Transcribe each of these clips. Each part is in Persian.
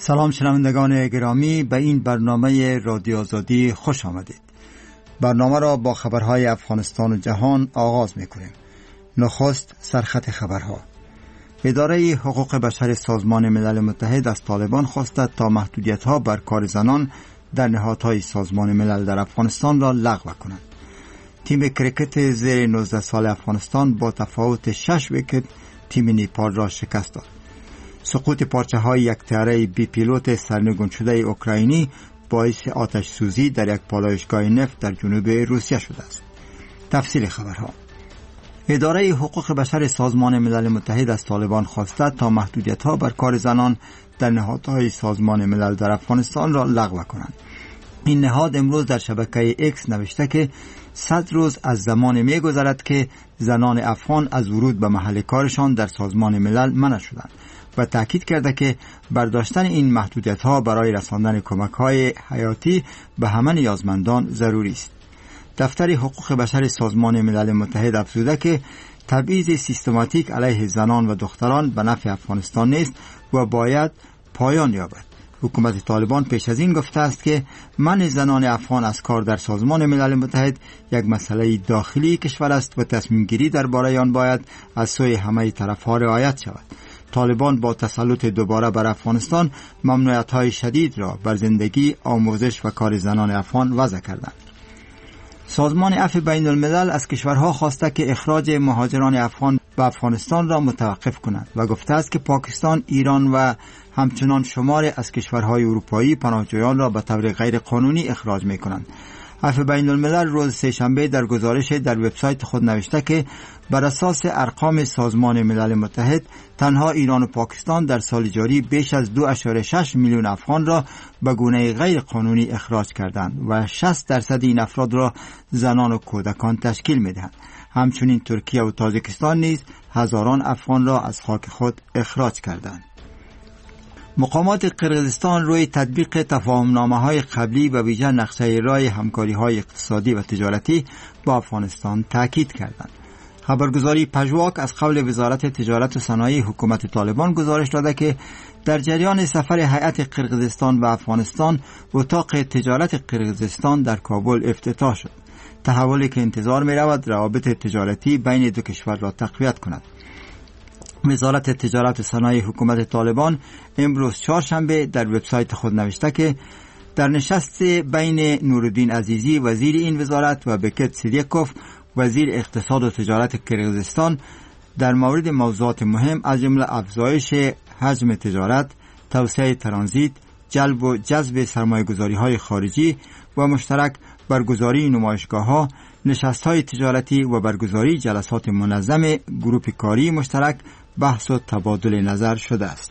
سلام شنوندگان گرامی، به این برنامه رادیو آزادی خوش آمدید. برنامه را با خبرهای افغانستان و جهان آغاز می‌کنیم. نخست سرخط خبرها. اداره حقوق بشر سازمان ملل متحد از طالبان خواسته تا محدودیت‌ها بر کار زنان در نهادهای سازمان ملل در افغانستان را لغو کنند. تیم کرکت زیر 19 سال افغانستان با تفاوت 6 ویکت تیم نیپال را شکست داد. سقوط پارچه‌های یک طیاره بی پیلوت سرنگون شده اوکراینی باعث آتش سوزی در یک پالایشگاه نفت در جنوب روسیه شده است. تفصیل خبرها. اداره حقوق بشر سازمان ملل متحد از طالبان خواسته تا محدودیت‌ها بر کار زنان در نهادهای سازمان ملل در افغانستان را لغو کنند. این نهاد امروز در شبکه ایکس نوشته که 100 روز از زمان می‌گذرد که زنان افغان از ورود به محل کارشان در سازمان ملل منع شدند و تاکید کرده که برداشتن این محدودیت‌ها برای رساندن کمک‌های حیاتی به همه نیازمندان ضروری است. دفتر حقوق بشر سازمان ملل متحد افزوده که تبعیض سیستماتیک علیه زنان و دختران به نفع افغانستان نیست و باید پایان یابد. حکومت طالبان پیش از این گفته است که منع زنان افغان از کار در سازمان ملل متحد یک مسئله داخلی کشور است و تصمیم گیری درباره آن باید از سوی همه طرف‌ها رعایت شود. طالبان با تسلط دوباره بر افغانستان ممنوعیت‌های شدید را بر زندگی، آموزش و کار زنان افغان وضع کردند. سازمان عفو بین الملل از کشورها خواسته که اخراج مهاجران افغان به افغانستان را متوقف کنند و گفته است که پاکستان، ایران و همچنان شمار از کشورهای اروپایی پناهجویان را به طور غیر قانونی اخراج می‌کنند. عفو بین الملل روز سه‌شنبه در گزارش در وبسایت خود نوشته که بر اساس ارقام سازمان ملل متحد تنها ایران و پاکستان در سال جاری بیش از 2.6 میلیون افغان را به گونه غیر قانونی اخراج کردند و 60% این افراد را زنان و کودکان تشکیل می‌دهند. همچنین ترکیه و تاجیکستان نیز هزاران افغان را از خاک خود اخراج کردند. مقامات قرقیزستان روی تطبیق تفاهمنامه‌های قبلی و ویژه نقشه راه همکاری‌های اقتصادی و تجارتی با افغانستان تاکید کردند. خبرگزاری پژواک از قول وزارت تجارت و صنایع حکومت طالبان گزارش داده که در جریان سفر هیئت قرقیزستان به افغانستان اتاق تجارت قرقیزستان در کابل افتتاح شد. تحولی که انتظار می‌رود روابط تجارتی بین دو کشور را تقویت کند. وزارت تجارت و صنایع حکومت طالبان امروز چهارشنبه در وبسایت خود نوشته که در نشست بین نورالدین عزیزی وزیر این وزارت و بکت صدیقوف وزیر اقتصاد و تجارت قرقیزستان در مورد موضوعات مهم از جمله افزایش حجم تجارت، توسعه ترانزیت، جلب و جذب سرمایه‌گذاری‌های خارجی و مشترک برگزاری نمایشگاه‌ها، نشست‌های تجارتی و برگزاری جلسات منظم گروه کاری مشترک بحث و تبادل نظر شده است.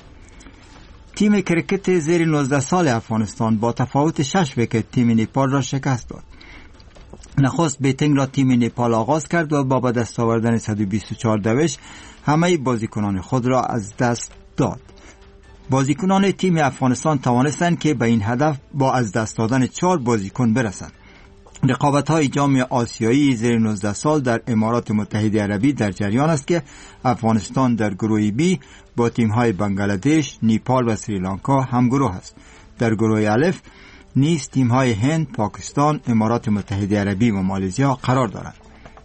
تیم کرکت زیر 19 سال افغانستان با تفاوت 6 ویکت تیم نیپال را شکست داد. نخست بیتینگ را تیم نیپال آغاز کرد و با دست آوردن 124 دوش همه بازیکنان خود را از دست داد. بازیکنان تیم افغانستان توانستند که به این هدف با از دست دادن 4 بازیکن برسند. رقابت‌های جام آسیایی زیر 19 سال در امارات متحده عربی در جریان است که افغانستان در گروه بی با تیم‌های بنگلادش، نیپال و سریلانکا همگروه است. در گروه الف نیز تیم‌های هند، پاکستان، امارات متحده عربی و مالزیا قرار دارند.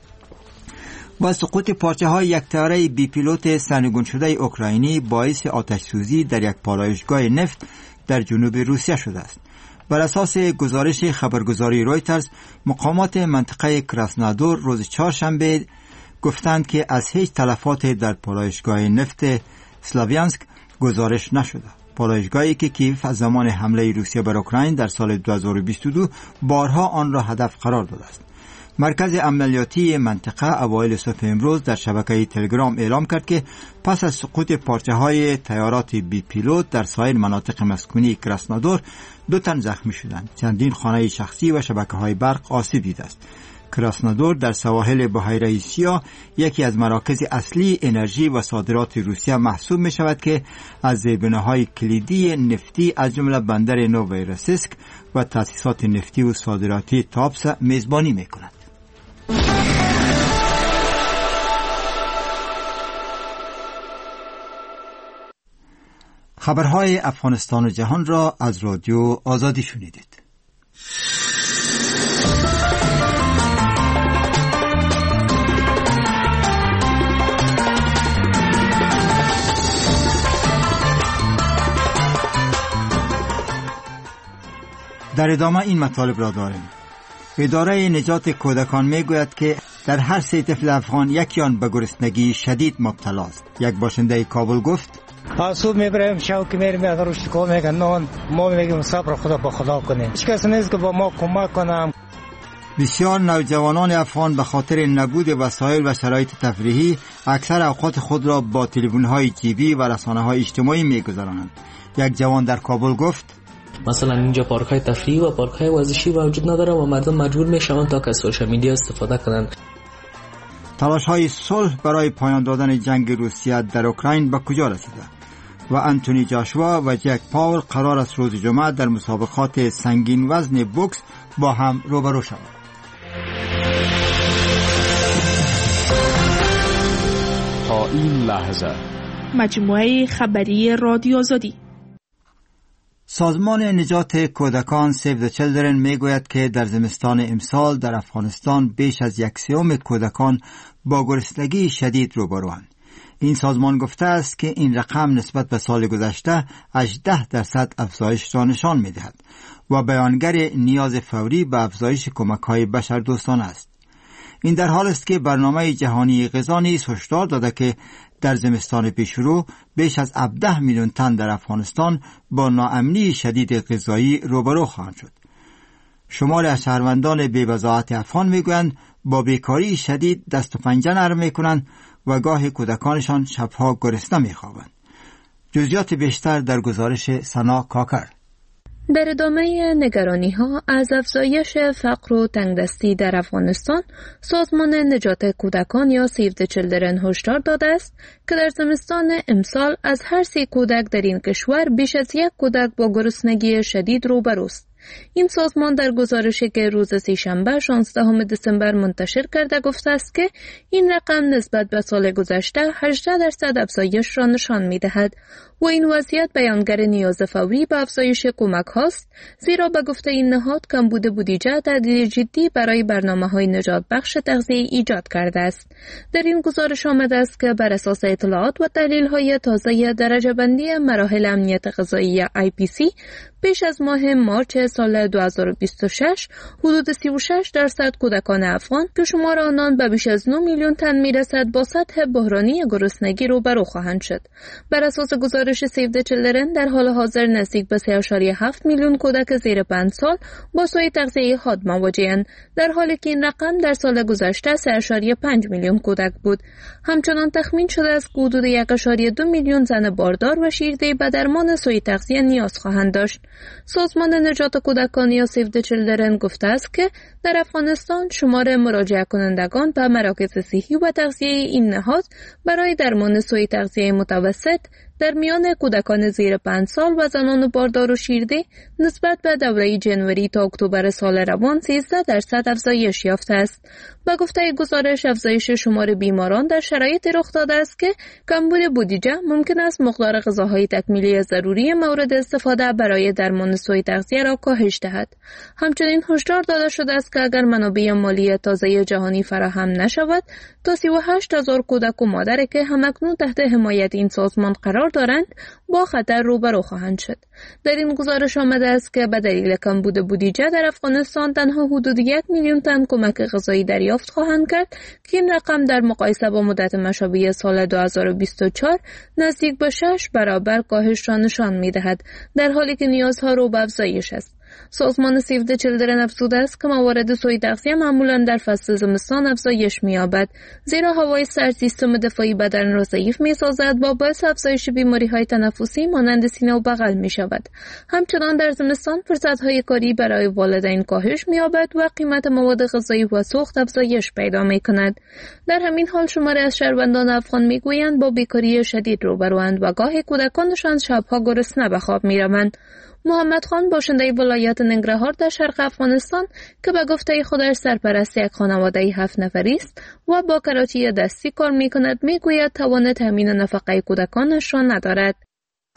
با سقوط پارچه‌های یک طیاره بی پیلوت سرنگون شده اوکراینی باعث آتش سوزی در یک پالایشگاه نفت در جنوب روسیه شده است. بر اساس گزارش خبرگزاری رویترز، مقامات منطقه کراسنادور روز چهارشنبه گفتند که از هیچ تلفات در پالایشگاه نفت سلاویانسک گزارش نشده. پالایشگاهی که کیف از زمان حمله روسیه بر اوکراین در سال 2022 بارها آن را هدف قرار داده است. مرکز عملیاتی منطقه اوایل صبح امروز در شبکه تلگرام اعلام کرد که پس از سقوط پارچه‌های طیارات بی پیلوت در سایر مناطق مسکونی کراسنادور 2 تن زخمی شدند. چندین خانه شخصی و شبکه‌های برق آسیب دیده است. کراسنادور در سواحل بحیره ایسیا یکی از مراکز اصلی انرژی و صادرات روسیه محسوب می شود که از زیربناهای کلیدی نفتی از جمله بندر نوویروسیسک و تأسیسات نفتی و صادراتی تابس میزبانی می کند. خبرهای افغانستان و جهان را از رادیو آزادی شنیدید. در ادامه این مطالب را داریم. اداره نجات کودکان می گوید که در هر 3 طفل افغان یکی آن به گرسنگی شدید مبتلا است. یک باشنده کابل گفت: صبح میبریم شب که میریم از روش کار میگن نان، ما میگیم صبر خدا با خدا کنیم، هیچ کس نیست که با ما کمک کنم. بسیار نوجوانان افغان به خاطر نبود وسایل و شرایط تفریحی اکثر اوقات خود را با تلفن‌های جیبی و رسانه‌های اجتماعی می‌گذرانند. یک جوان در کابل گفت: مثلا اینجا پارک‌های تفریحی و پارک‌های ورزشی وجود نداره و مردم مجبور میشوند تا از سوشال میدیا استفاده کنند. تلاش‌های صلح برای پایان دادن جنگ روسیه در اوکراین به کجا رسیده؟ و انتونی جاشوا و جک پاول قرار است روز جمعه در مسابقات سنگین وزن بوکس با هم روبرو شوند. تا این لحظه مجموعه خبری رادیو آزادی. سازمان نجات کودکان سیو د چیلدرن میگوید که در زمستان امسال در افغانستان بیش از 1/3 کودکان با گرسنگی شدید روبروند. این سازمان گفته است که این رقم نسبت به سال گذشته 18% افزایش را نشان می‌دهد و بیانگر نیاز فوری به افزایش کمک‌های بشردوستانه است. این در حال است که برنامه جهانی غذا نیز هشدار داده که در زمستان پیشرو بیش از 17 میلیون تن در افغانستان با ناامنی شدید غذایی روبرو خواهند شد. شماری از شهروندان بی‌وضاحت افغان میگویند با بیکاری شدید دست و پنجه نرم میکنند و گاه کودکانشان شبها گرسنه میخوابند. جزئیات بیشتر در گزارش سنا کاکر. در ادامه نگرانی‌ها از افزایش فقر و تنگدستی در افغانستان، سازمان نجات کودکان یا سیو د چیلدرن هشدار داده است که در زمستان امسال از هر 3 کودک در این کشور بیش از 1 کودک با گرسنگی شدید روبروست. این سازمان در گزارشی که روز سه‌شنبه 16 دسامبر منتشر کرده گفته است که این رقم نسبت به سال گذشته 18% افزایش را نشان می‌دهد و این وضعیت بیانگر نیاز فوری به افزایش کمک هاست، زیرا به گفته این نهاد کمبود بودجه تهدید جدی برای برنامه‌های نجات بخش تغذیه ایجاد کرده است. در این گزارش آمده است که بر اساس اطلاعات و تحلیل‌های تازه درجه بندی مراحل امنیت غذایی IPC پیش از ماه مارچ سال 2026 حدود 36% کودکان افغان که شمار آنان به بیش از 9 میلیون تن میرسد با سطح بحرانی گرسنگی روبرو خواهند شد. بر اساس گزارش سیو د چیلدرن در حال حاضر نزدیک به 3.7 میلیون کودک زیر 5 سال با سوء تغذیه حاد مواجه‌اند، در حالی که این رقم در سال گذشته 3.5 میلیون کودک بود. همچنان تخمین شده است که حدود 1.2 میلیون زن باردار و شیردهی به درمان سوء تغذیه نیاز خواهند داشت. سازمان نجات کودکان یا سیو د چیلدرن گفته است که در افغانستان شمار مراجعه کنندگان به مراکز صحی و تغذیه این نهاد برای درمان سوء تغذیه متوسط در میان کودکان زیر 5 سال و زنان باردار و شیرده نسبت به دوره جنوری تا اکتبر سال روان 13% افزایش یافته است. با گفته گزارش افزایش شمار بیماران در شرایطی رخ داده است که کمبود بودجه ممکن است مقدار غذاهای تکمیلی ضروری مورد استفاده برای درمان سوء تغذیه را کاهش دهد. همچنین هشدار داده شده است که اگر منابع مالی تازه جهانی فراهم نشود، تا 38,000 کودک و مادر که همکنون تحت حمایت این سازمان قرار دارند با خطر روبرو خواهند شد. در این گزارش آمده است که به دلیل کمبود بودجه در افغانستان تنها حدود 1 میلیون تن کمک غذایی دریافت خواهند کرد که این رقم در مقایسه با مدت مشابه سال 2024 نزدیک به 6 برابر کاهش را نشان می‌دهد، در حالی که نیازها رو به افزایش است. سازمان سیو د چیلدرن افزوده است که موارد سوء تغذیه معمولا در فصل زمستان افزایش می‌یابد، زیرا هوای سرد سیستم دفاعی بدن را ضعیف می‌سازد و باعث افزایش بیماری‌های تنفسی مانند سینه و بغل می‌شود. همچنان در زمستان فرصت‌های کاری برای والدین کاهش می‌یابد و قیمت مواد غذایی و سوخت افزایش پیدا می‌کند. در همین حال شماری از شهروندان افغان می‌گویند با بیکاری شدید روبروند و گاهی کودکانشان شب‌ها گرسنه به خواب می‌روند. محمد خان باشنده ولایت ننگرهار در شرق افغانستان که به گفته خودش سرپرست یک خانواده 7 نفری است و با کراچی دستی کار می‌کند، می‌گوید توان تامین نفقه کودکانش را ندارد.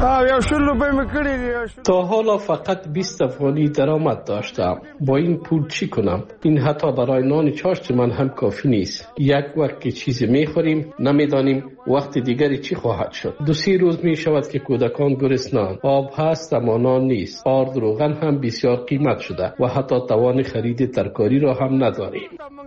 تا حالا فقط 20 افغانی درآمد داشتم. با این پول چی کنم؟ این حتی برای نان چاشت من هم کافی نیست. یک وقت که چیزی میخوریم نمیدانیم وقت دیگری چی خواهد شد. 2-3 روز می شود که کودکان گرسنه‌اند. آب هست اما نان نیست. آرد روغن هم بسیار قیمت شده و حتی توان خرید ترکاری را هم نداریم.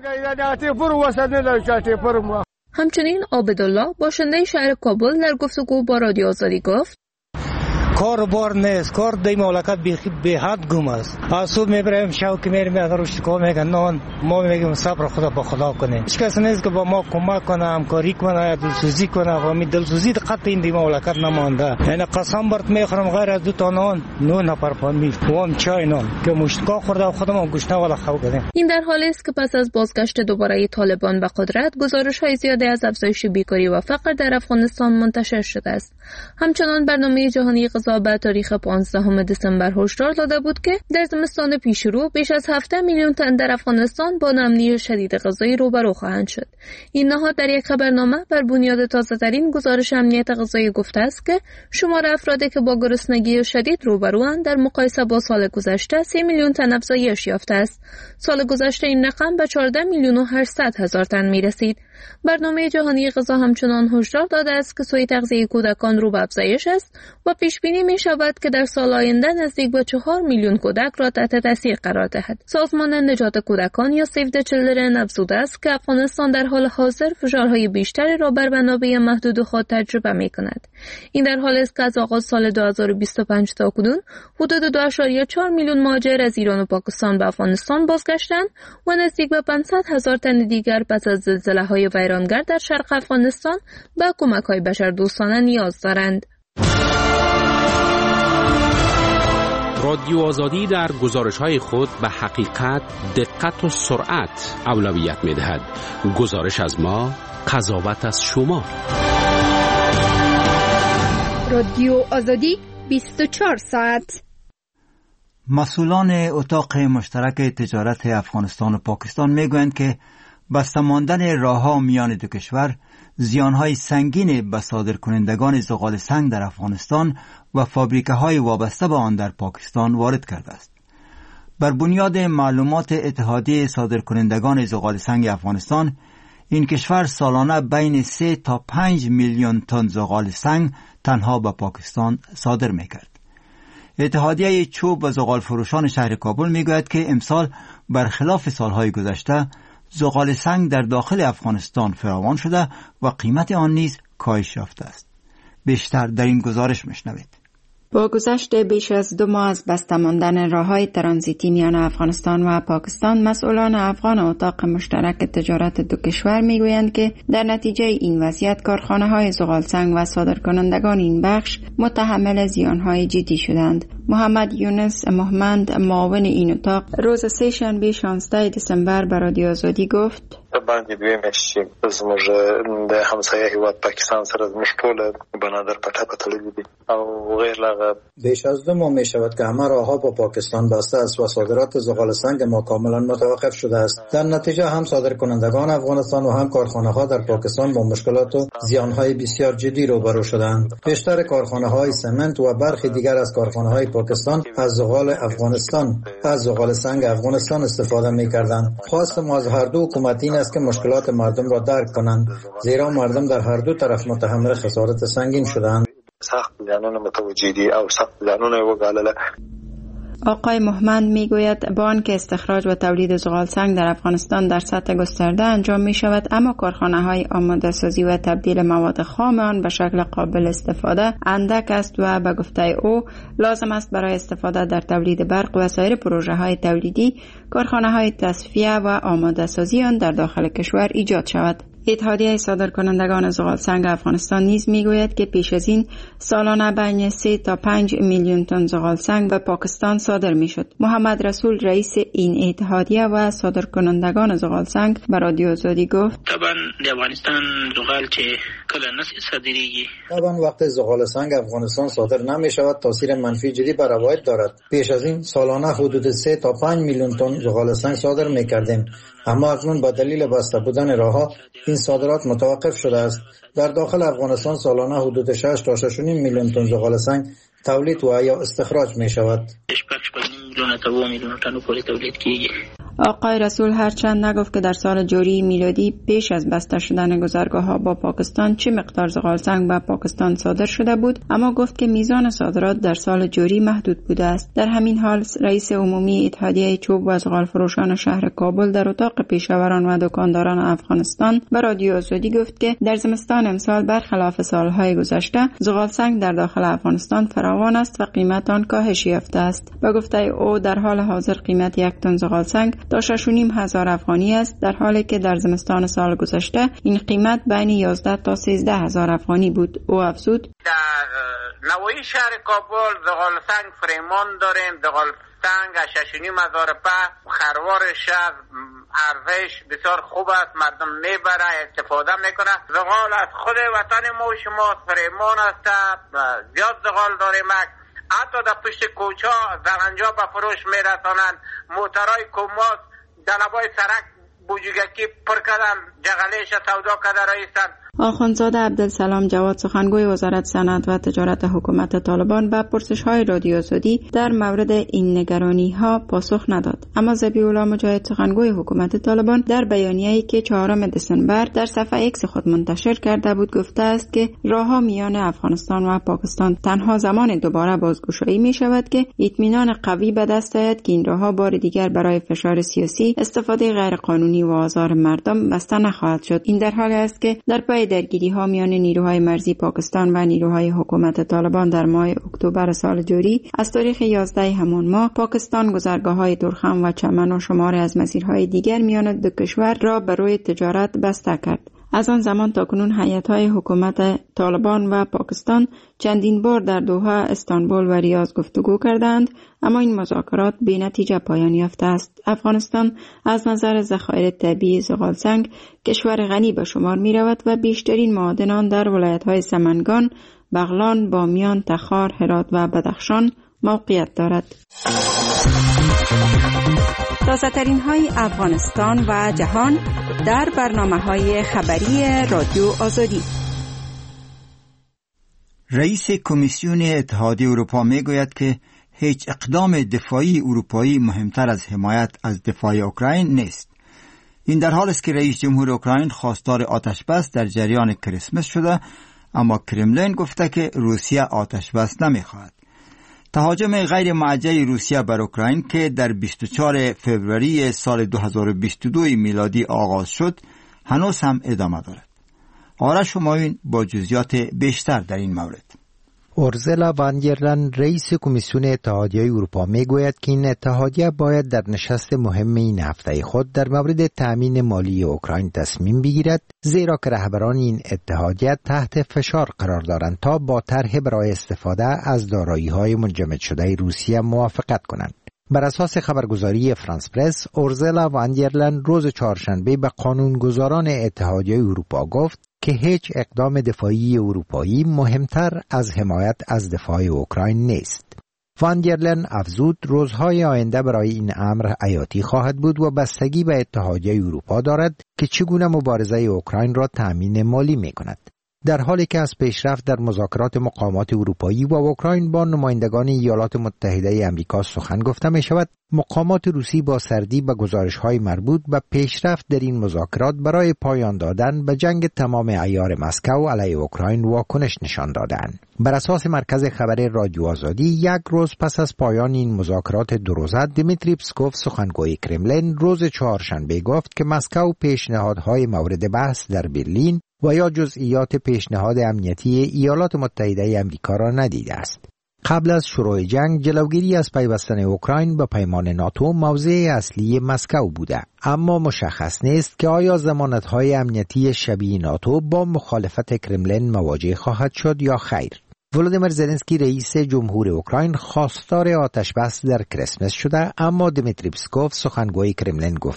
همچنین عابدالله باشنده شهر کابل در گفتگو با رادیو آزادی گفت کار بار نیست، کار در مملکت به حد گم است. از صبح میبریم شب که میریم در روش کار میگن نان، ما میگیم صبر خدا با خدا کنه. هیچ کس نیست که با ما کمک کنه، همکاری کنه، دلسوزی کنه. و می دلسوزی دقت این در مملکت نمانده. یعنی قسم برات میخورم غیر از 2 تا نان 9 نفر فامیل و هم چای نان که مشتکا خورده و خودمون گشنه ولا خو کردیم. این در حالی است که پس از بازگشت دوباره طالبان به قدرت گزارش‌های زیادی از افزایش بیکاری و فقر در افغانستان منتشر شده است. همچنان برنامه جهانی به تاریخ 15 دسامبر هشدار داده بود که در زمستان پیشرو بیش از 7 میلیون تن در افغانستان با ناامنی شدید غذایی روبرو خواهند شد. این نهاد در یک خبرنامه بر بنیاد تازه‌ترین گزارش امنیت غذایی گفته است که شمار افرادی که با گرسنگی شدید روبروند در مقایسه با سال گذشته 3 میلیون تن افزایش یافته است. سال گذشته این رقم به 14 میلیون و 800 هزار تن می رسید. برنامه جهانی غذا همچنان هشدار داده است که سوی تغذیه کودکان رو به افزایش است و پیش بینی می شود که در سال آینده نزدیک به 4 میلیون کودک را تحت تاثیر قرار دهد. سازمان نجات کودکان یا سیو د چیلدرن افزوده است که افغانستان در حال حاضر فشارهای بیشتری را بر منابع محدود خود تجربه می کند. این در حالی است که از آغاز سال 2025 تا اکنون حدود 2.4 میلیون مهاجر از ایران و پاکستان به افغانستان بازگشتند و نزدیک به 500 هزار تن دیگر پس از زلزله‌های ویرانگر در شرق افغانستان به کمک‌های بشردوستانه نیاز دارند. رادیو آزادی در گزارش‌های خود به حقیقت، دقت و سرعت اولویت می‌دهد. گزارش از ما، قضاوت از شما. رادیو آزادی 24 ساعت. مسئولان اتاق مشترک تجارت افغانستان و پاکستان میگویند که بسته ماندن راه‌ها میان دو کشور زیانهای سنگین به صادرکنندگان زغال سنگ در افغانستان و فابریکه‌های وابسته به آن در پاکستان وارد کرده است. بر بنیاد معلومات اتحادیه صادرکنندگان زغال سنگ افغانستان، این کشور سالانه بین 3 تا 5 میلیون تن زغال سنگ تنها به پاکستان صادر می‌کرد. اتحادیه چوب و زغال فروشان شهر کابل میگوید که امسال برخلاف سالهای گذشته زغال سنگ در داخل افغانستان فراوان شده و قیمت آن نیز کاهش یافته است. بیشتر در این گزارش میشنوید. با گذشت بیش از 2 ماه از بسته ماندن راه‌های ترانزیتی میان افغانستان و پاکستان، مسئولان افغان اتاق مشترک تجارت دو کشور میگویند که در نتیجه این وضعیت کارخانه‌های زغال سنگ و صادرکنندگان این بخش متحمل زیان‌های جدی شدند. محمد یونس محمد، معاون این اتاق، روز سه‌شنبه 16 دسامبر به رادیو آزادی گفت: باندې دوی مشي زموږ د همسایه هیواد پاکستان سره زموږ ټول بنادر پټه پتلې دي او غیر لاغه بیش از 2 ماه می شود که همه راه‌ها با پاکستان بسته است و صادرات زغال سنگ ما کاملا متوقف شده است. در نتیجه هم صادرکنندگان افغانستان و هم کارخانه‌ها در پاکستان با مشکلات و زیان‌های بسیار جدی روبرو شدند. بیشتر کارخانه‌های سمنت و برخی دیگر از کارخانه‌های پاکستان از زغال سنگ افغانستان استفاده می‌کردند. خواست ما از هر دو حکومت این است که مشکلات مردم را درک کنند، زیرا مردم در هر دو طرف متحمل خسارت سنگین شدند. سخت زیانونه متوجه دي او سخت زیانونه وګالله. آقای محمد میگوید با آنکه استخراج و تولید زغال سنگ در افغانستان در سطح گسترده انجام می شود، اما کارخانه‌های آماده سازی و تبدیل مواد خام آن به شکل قابل استفاده اندک است و به گفته او لازم است برای استفاده در تولید برق و سایر پروژه‌های تولیدی کارخانه‌های تصفیه و آماده سازی آن در داخل کشور ایجاد شود. اتحادیه صادرکنندگان زغال سنگ افغانستان نیز میگوید که پیش از این سالانه بین 3 تا 5 میلیون تن زغال سنگ به پاکستان صادر میشد. محمد رسول، رئیس این اتحادیه و صادرکنندگان زغال سنگ، به رادیو آزادی گفت: طبعا د افغانستان زغال چې کله نس صادریږي. طبعا وقت زغال سنگ افغانستان صادر نمی شود تاثیر منفی جدی بر روایت دارد. پیش از این سالانه حدود 3 تا 5 میلیون تن زغال سنگ صادر می کردیم، اما اکنون با دلیل بسته بودن راهها این صادرات متوقف شده است. در داخل افغانستان سالانه حدود 6 تا 6.5 میلیون تن زغال سنگ تولید و یا استخراج می شود. آقای رسول هرچند نگفت که در سال جاری میلادی پیش از بسته شدن گذرگاه‌ها با پاکستان چه مقدار زغال سنگ به پاکستان صادر شده بود، اما گفت که میزان صادرات در سال جاری محدود بوده است. در همین حال رئیس عمومی اتحادیه چوب و زغال فروشان شهر کابل در اتاق پیشاوران و دکانداران افغانستان به رادیو آزادی گفت که در زمستان امسال برخلاف سالهای گذشته زغال سنگ در داخل افغانستان فراوان است و قیمت آن کاهش یافته است. به گفته او در حال حاضر قیمت یک تن زغال سنگ تا 6,500 افغانی است، در حالی که در زمستان سال گذشته این قیمت بین 11 تا 13,000 افغانی بود. او افزود: در نواحی شهر کابل زغال سنگ فریمان داریم. زغال سنگ 6,500 خروار شهر ارزش بسیار خوب است، مردم میبره استفاده میکنه. زغال از خود وطن ما و شما فریمان است، زیاد زغال داریم. حتی در پشت کوچه زرنجا به فروش میرسانند. موترهای کماس دلبای سرک بوجگکی پر کردن، جغلیش سودا کرده رئیسن. آخوندزاده عبدالسلام جواد سخنگوی وزارت صنعت و تجارت حکومت طالبان به پرسش‌های رادیو آزادی در مورد این نگرانی‌ها پاسخ نداد، اما ذبیح الله مجاهد سخنگوی حکومت طالبان در بیانیه‌ای که 4 دسامبر در صفحه ایکس خود منتشر کرده بود گفته است که راه‌ها میان افغانستان و پاکستان تنها زمان دوباره بازگشایی می‌شود که اطمینان قوی به دست آید که این راه‌ها بار دیگر برای فشار سیاسی، استفاده غیرقانونی و آزار مردم بسته نخواهد شد. این در حالی است که در پی درگیری‌ها میان نیروهای مرزی پاکستان و نیروهای حکومت طالبان در ماه اکتبر سال جاری از تاریخ 11 همان ماه پاکستان گذرگاه‌های ترخم و چمن و شماری از مسیرهای دیگر میان دو کشور را برای تجارت بسته کرد. از آن زمان تا کنون هیئت‌های حکومت طالبان و پاکستان چندین بار در دوحه، استانبول و ریاض گفتگو کردند، اما این مذاکرات بی نتیجه پایان یافته است. افغانستان از نظر ذخایر طبیعی زغال سنگ کشور غنی به شمار می رود و بیشترین معادن در ولایت‌های سمنگان، بغلان، بامیان، تخار، هرات و بدخشان موقعیت دارد. تازه‌ترین های افغانستان و جهان در برنامه‌های خبری رادیو آزادی. رئیس کمیسیون اتحادیه اروپا میگوید که هیچ اقدام دفاعی اروپایی مهمتر از حمایت از دفاع اوکراین نیست. این در حالی است که رئیس جمهور اوکراین خواستار آتشبس در جریان کریسمس شده، اما کرملین گفته که روسیه آتشبس نمیخواهد. تهاجم غیر موجه روسیه بر اوکراین که در 24 فوریه سال 2022 میلادی آغاز شد هنوز هم ادامه دارد. آرش همایون با جزئیات بیشتر در این مورد. اورزلا وان در لین رئیس کمیسیون اتحادیه اروپا میگوید که این اتحادیه باید در نشست مهم این هفته خود در مورد تأمین مالی اوکراین تصمیم بگیرد، زیرا که رهبران این اتحادیه تحت فشار قرار دارند تا با طرح برای استفاده از دارایی‌های منجمد شده روسیه موافقت کنند. بر اساس خبرگزاری فرانس پرس، اورزلا وان در لین روز چهارشنبه به قانونگذاران اتحادیه اروپا گفت که هیچ اقدام دفاعی اروپایی مهمتر از حمایت از دفاع اوکراین نیست. وان در لین افزود روزهای آینده برای این امر حیاتی خواهد بود و بستگی به اتحادیه اروپا دارد که چگونه مبارزه اوکراین را تأمین مالی می کند. در حالی که از پیشرفت در مذاکرات مقامات اروپایی و اوکراین با نمایندگان ایالات متحده آمریکا سخن گفته می شود، مقامات روسی با سردی به گزارش‌های مربوط به پیشرفت در این مذاکرات برای پایان دادن به جنگ تمام عیار مسکو علیه اوکراین واکنش نشان دادند. بر اساس مرکز خبر رادیو آزادی، یک روز پس از پایان این مذاکرات دو روزه، دیمیتری پسکوف سخنگوی کرملین روز چهارشنبه گفت که مسکو پیشنهادهای مورد بحث در برلین و یا جزئیات پیشنهاد امنیتی ایالات متحده آمریکا را ندیده است. قبل از شروع جنگ، جلوگیری از پیوستن اوکراین به پیمان ناتو موضع اصلی مسکو بوده، اما مشخص نیست که آیا ضمانت‌های امنیتی شبیه ناتو با مخالفت کرملین مواجه خواهد شد یا خیر. ولودیمیر زلنسکی رئیس جمهور اوکراین خواستار آتشبس در کریسمس شده، اما دیمیتری پسکوف سخنگوی کرملین گفته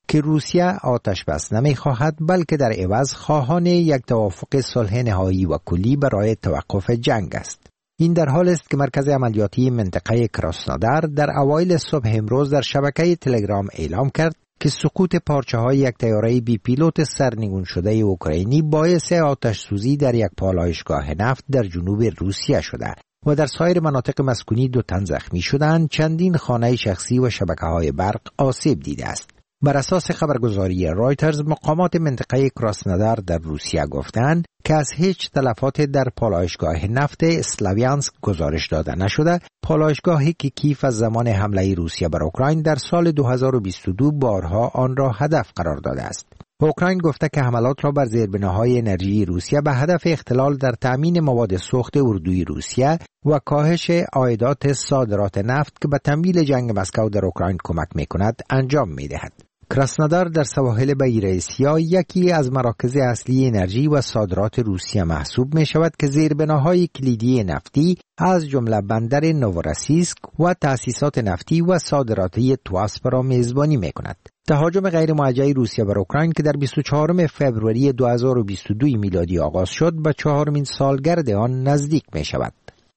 که روسیه آتش بس نمی‌خواهد بلکه در عوض خواهان یک توافق صلح نهایی و کلی برای توقف جنگ است. این در حال است که مرکز عملیاتی منطقه کراسنودار در اوایل صبح امروز در شبکه تلگرام اعلام کرد که سقوط پارچه‌های یک طیاره بی پیلوت سرنگون شده اوکراینی باعث آتش سوزی در یک پالایشگاه نفت در جنوب روسیه شده و در سایر مناطق مسکونی 2 تن زخمی شدند. چندین خانه شخصی و شبکه‌های برق آسیب دیده است. بر اساس خبرگزاری رایترز، مقامات منطقه کراسنودار در روسیه گفتند که از هیچ تلفات در پالایشگاه نفت اسلاویانسک گزارش داده نشده. پالایشگاهی که کیف از زمان حمله روسیه بر اوکراین در سال 2022 بارها آن را هدف قرار داده است. اوکراین گفته که حملات را بر زیربناهای انرژی روسیه به هدف اختلال در تامین مواد سوخت اردوی روسیه و کاهش عایدات صادرات نفت که به تمویل جنگ مسکو در اوکراین کمک می‌کند انجام می‌دهد. کراسنودار در سواحل بحیره سیاه یکی از مراکز اصلی انرژی و صادرات روسیه محسوب می شود که زیربناهای کلیدی نفتی از جمله بندر نووراسیسک و تأسیسات نفتی و صادراتی تواسپ را میزبانی می کند. تهاجم غیر موجه روسیه بر اوکراین که در 24 فوریه 2022 میلادی آغاز شد به 4مین سالگرد آن نزدیک می شود.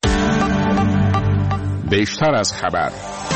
بیشتر از خبر.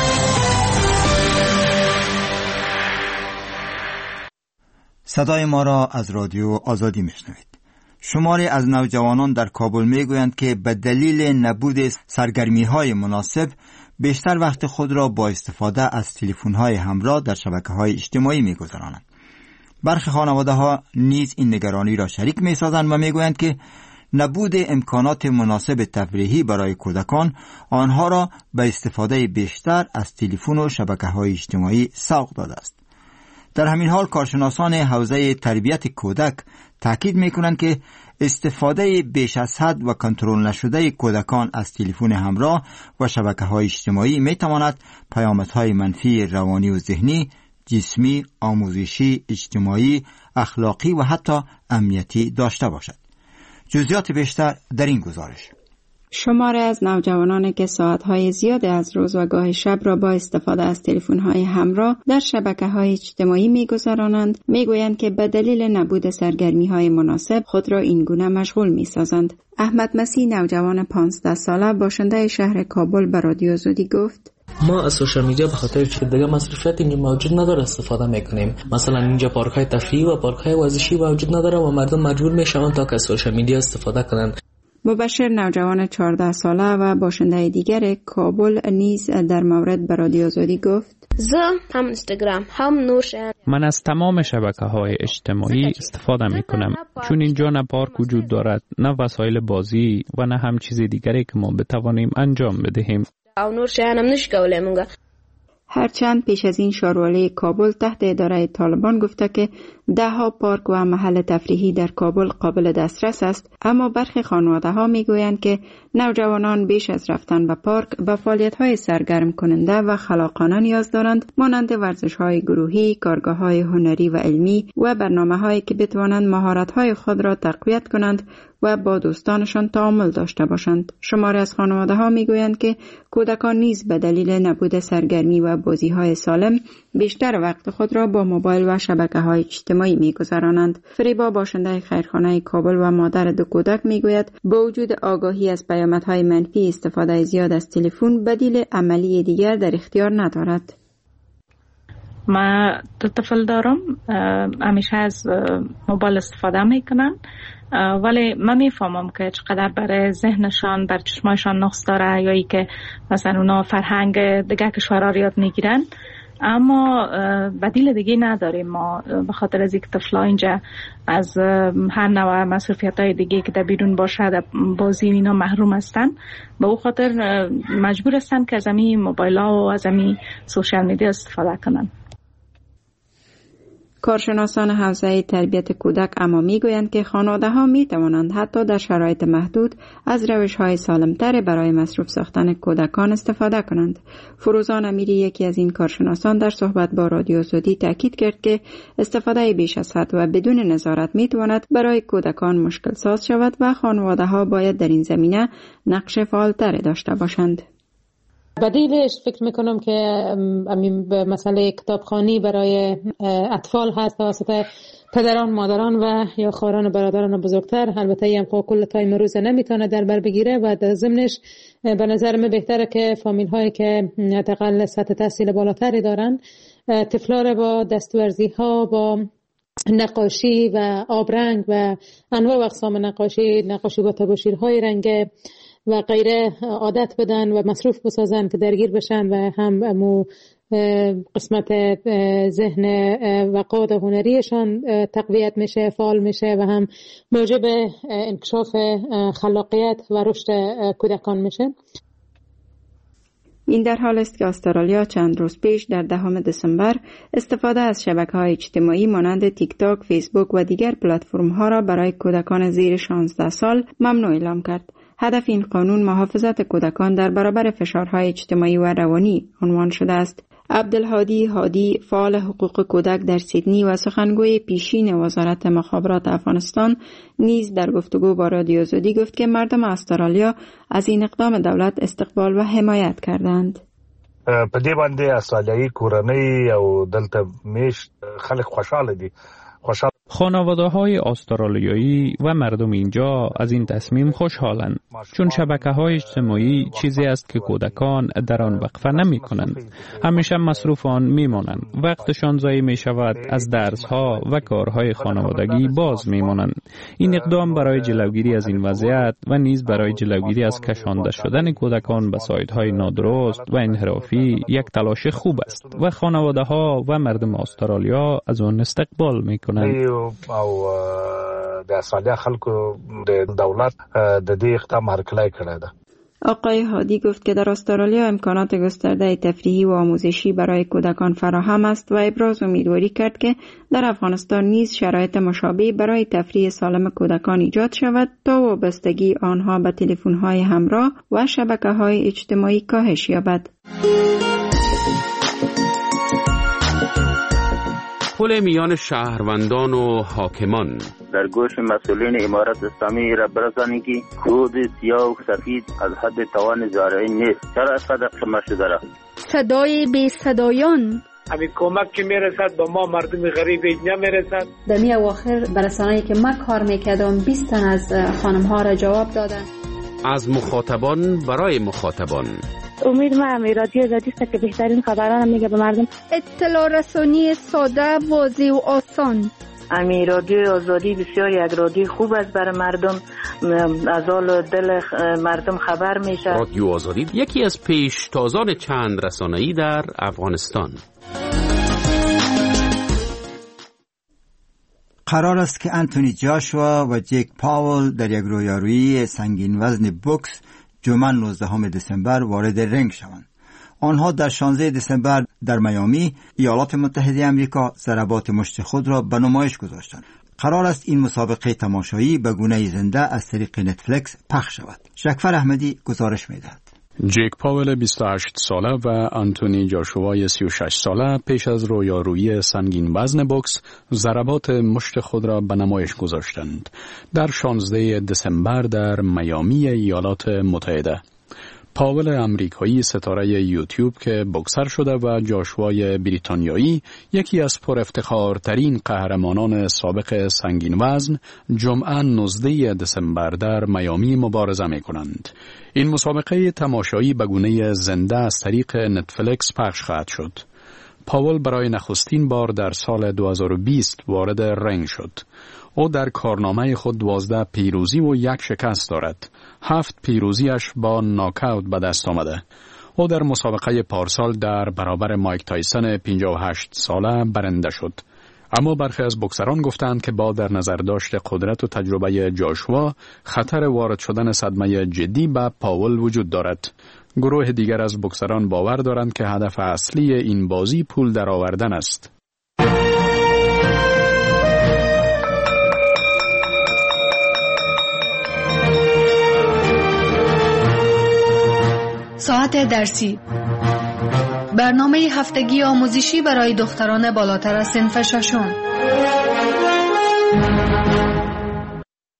صدای ما را از رادیو آزادی میشنوید. شماری از نوجوانان در کابل میگویند که به دلیل نبود سرگرمی‌های مناسب بیشتر وقت خود را با استفاده از تلفن‌های همراه در شبکه‌های اجتماعی می‌گذرانند. برخی خانواده‌ها نیز این نگرانی را شریک می‌سازند و میگویند که نبود امکانات مناسب تفریحی برای کودکان آنها را به استفاده بیشتر از تلفن و شبکه‌های اجتماعی سوق داده است. در همین حال کارشناسان حوزه تربیت کودک تاکید می‌کنند که استفاده بیش از حد و کنترل نشده کودکان از تلفن همراه و شبکه‌های اجتماعی می‌تواند پیامدهای منفی روانی و ذهنی، جسمی، آموزشی، اجتماعی، اخلاقی و حتی امنیتی داشته باشد. جزئیات بیشتر در این گزارش. شماری از نوجوانانی که ساعتهای زیادی از روز و گاه شب را با استفاده از تلفن‌های همراه در شبکه‌های اجتماعی می‌گذرانند، می‌گویند که به دلیل نبود سرگرمی‌های مناسب خود را این گونه مشغول می‌سازند. احمد مسیح، نوجوان 15 ساله باشنده شهر کابل، به رادیو آزادی گفت: ما از سوشال میدیا به خاطر که دیگه مصرفیت اینجا موجود نداره استفاده میکنیم. مثلا اینجا پارک‌های تفریحی و پارک‌های ورزشی وجود نداره و مردم مجبور میشن تا که از سوشال میدیا استفاده کنن. مبشر، نوجوان 14 ساله و باشنده دیگر کابل نیز در مورد به رادیو آزادی گفت: هم اینستاگرام هم نورشن. من از تمام شبکه‌های اجتماعی استفاده میکنم چون اینجا نه پارک وجود دارد، نه وسایل بازی و نه هم چیز دیگری که ما بتوانیم انجام بدهیم. او نورشن هم نشکوله منگا. هرچند پیش از این شاروالی کابل تحت اداره طالبان گفته که 10 پارک و محل تفریحی در کابل قابل دسترس است، اما برخی خانواده‌ها میگویند که نوجوانان بیش از رفتن به پارک به فعالیت‌های سرگرم کننده و خلاقانه نیاز دارند، مانند ورزش‌های گروهی، کارگاه‌های هنری و علمی و برنامه‌هایی که بتوانند مهارت‌های خود را تقویت کنند و با دوستانشان تعامل داشته باشند. شماری از خانواده‌ها میگویند که کودکان نیز به دلیل نبود سرگرمی و بازی‌های سالم بیشتر وقت خود را با موبایل و شبکه‌های اجتماعی می‌گذرانند. فریبا، باشنده خیرخانه کابل و مادر 2 کودک، میگوید با وجود آگاهی از پیامدهای منفی استفاده زیاد از تلفن، بدیل عملی دیگر در اختیار ندارد. ما 2 طفل دارم، همیشه از موبایل استفاده میکنن، ولی من میفهمم که چقدر برای ذهنشان، بر چشمایشان نقص داره، یا ای که مثلا اونا فرهنگ دیگه کشورها رو یاد میگیرن، اما بدیل دیگه نداریم. ما به خاطر از اینکه طفلا اینجا از هر نوع مصرفیت‌های دیگه که در بیرون باشه، در بازی اینا محروم هستن، به او خاطر مجبور هستن که از همین موبایل‌ها و از همین سوشال میدیا استفاده کنن. کارشناسان حوزه تربیت کودک اما میگویند که خانواده‌ها میتوانند حتی در شرایط محدود از روش‌های سالم‌تر برای مصروف ساختن کودکان استفاده کنند. فروزان امیری، یکی از این کارشناسان، در صحبت با رادیو آزادی تاکید کرد که استفاده بیش از حد و بدون نظارت میتواند برای کودکان مشکل ساز شود و خانواده‌ها باید در این زمینه نقش فعال‌تر داشته باشند. بدیلش فکر میکنم که مسئله کتابخوانی برای اطفال هست توسط پدران، مادران و یا خواهران و برادران بزرگتر. البته این کل تایم روز نمیتونه در بر بگیره و در ضمنش به نظر من بهتره که فامیل هایی که حداقل سطح تحصیل بالاتری دارن طفلا را با دستورزی ها، با نقاشی و آبرنگ و انواع و اقسام نقاشی با تباشیرهای رنگ و غیره عادت بدن و مصروف بسازن که درگیر بشن و هم قسمت ذهن و قدرت هنریشان تقویت میشه، فعال میشه و هم موجب انکشاف خلاقیت و رشد کودکان میشه. این در حال است که استرالیا چند روز پیش در 10 دسامبر استفاده از شبکه‌های اجتماعی مانند تیک تاک، فیسبوک و دیگر پلتفرم‌ها را برای کودکان زیر 16 سال ممنوع اعلام کرد. هدف این قانون محافظت کودکان در برابر فشارهای اجتماعی و روانی عنوان شده است. عبدالهادی هادی، فعال حقوق کودک در سیدنی و سخنگوی پیشین وزارت مخابرات افغانستان، نیز در گفتگو با رادیو آزادی گفت که مردم استرالیا از این اقدام دولت استقبال و حمایت کردند. په دې باندې استرالیایي کورنۍ او دلته میشت خلک خوشاله دي. خانواده‌های استرالیایی و مردم اینجا از این تصمیم خوشحالند، چون شبکه‌های اجتماعی چیزی است که کودکان در آن وقفه نمی‌کنند. همیشه مصروف آن می‌مانند. وقتشان ضایع می‌شود، از درس‌ها و کارهای خانوادگی باز می‌مانند. این اقدام برای جلوگیری از این وضعیت و نیز برای جلوگیری از کشانده شدن کودکان به سایت‌های نادرست و انحرافی یک تلاش خوب است و خانواده‌ها و مردم استرالیا از آن استقبال می‌کنند. او د استرالیا خلکو د دولت د دې اقدام هرکلی کړی ده. آقای هادی گفت که در استرالیا امکانات گسترده تفریحی و آموزشی برای کودکان فراهم است و ابراز امیدواری کرد که در افغانستان نیز شرایط مشابه برای تفریح سالم کودکان ایجاد شود تا وابستگی آنها به تلفن‌های همراه و شبکه‌های اجتماعی کاهش یابد. پل میان شهروندان و حاکمان در گوش مسئولین امارت اسلامی را برسانید که خود سیاه و سفید از حد توان زارعین نیست. چرا از قدر قمر شده را؟ صدای بی صدایان همین کمک که میرسد به ما مردم غریب اینجا میرسد. در می اواخر برسانه‌ای که من کار میکردم 20 تن از خانم‌ها را جواب دادن. از مخاطبان برای مخاطبان. امید من رادیو آزادی است که بهترین خبران میگه به مردم. اطلاع رسانی ساده، واضح و آسان. امی رادیو آزادی بسیار یک رادیو خوب است برای مردم، از حال دل مردم خبر میشه. رادیو آزادی یکی از پیشتازان چند رسانه‌ای در افغانستان. قرار است که انتونی جاشوا و جیک پاول در یک رویارویی سنگین وزن بوکس جمعه 19 دسامبر وارد رنگ شوند. آنها در 16 دسامبر در میامی، ایالات متحده آمریکا ضربات مشت خود را به نمایش گذاشتند. قرار است این مسابقه تماشایی به گونه زنده از طریق نتفلیکس پخش شود. شکفر احمدی گزارش می‌دهد. جیک پاول 28 ساله و آنتونی جاشوا 36 ساله پیش از رویارویی سنگین وزن بوکس ضربات مشت خود را به نمایش گذاشتند در 16 دسامبر در میامی، ایالات متحده. پاول امریکایی ستاره یوتیوب که بوکسر شده و جاشوای بریتانیایی یکی از پر افتخارترین قهرمانان سابق سنگین وزن جمعه 19 دسامبر در میامی مبارزه می کنند. این مسابقه تماشایی به گونه زنده از طریق نتفلیکس پخش خواهد شد. پاول برای نخستین بار در سال 2020 وارد رنگ شد. او در کارنامه خود 12 پیروزی و 1 شکست دارد. 7 پیروزیش با ناکاوت به دست آمده. او در مسابقه پارسال در برابر مایک تایسون 58 ساله برنده شد. اما برخی از بوکسران گفتند که با در نظر داشت قدرت و تجربه جاشوا، خطر وارد شدن صدمه جدی به پاول وجود دارد. گروه دیگر از بوکسران باور دارند که هدف اصلی این بازی پول درآوردن است. ساعت درسی، برنامه هفتگی آموزشی برای دختران بالاتر از صنف ششم.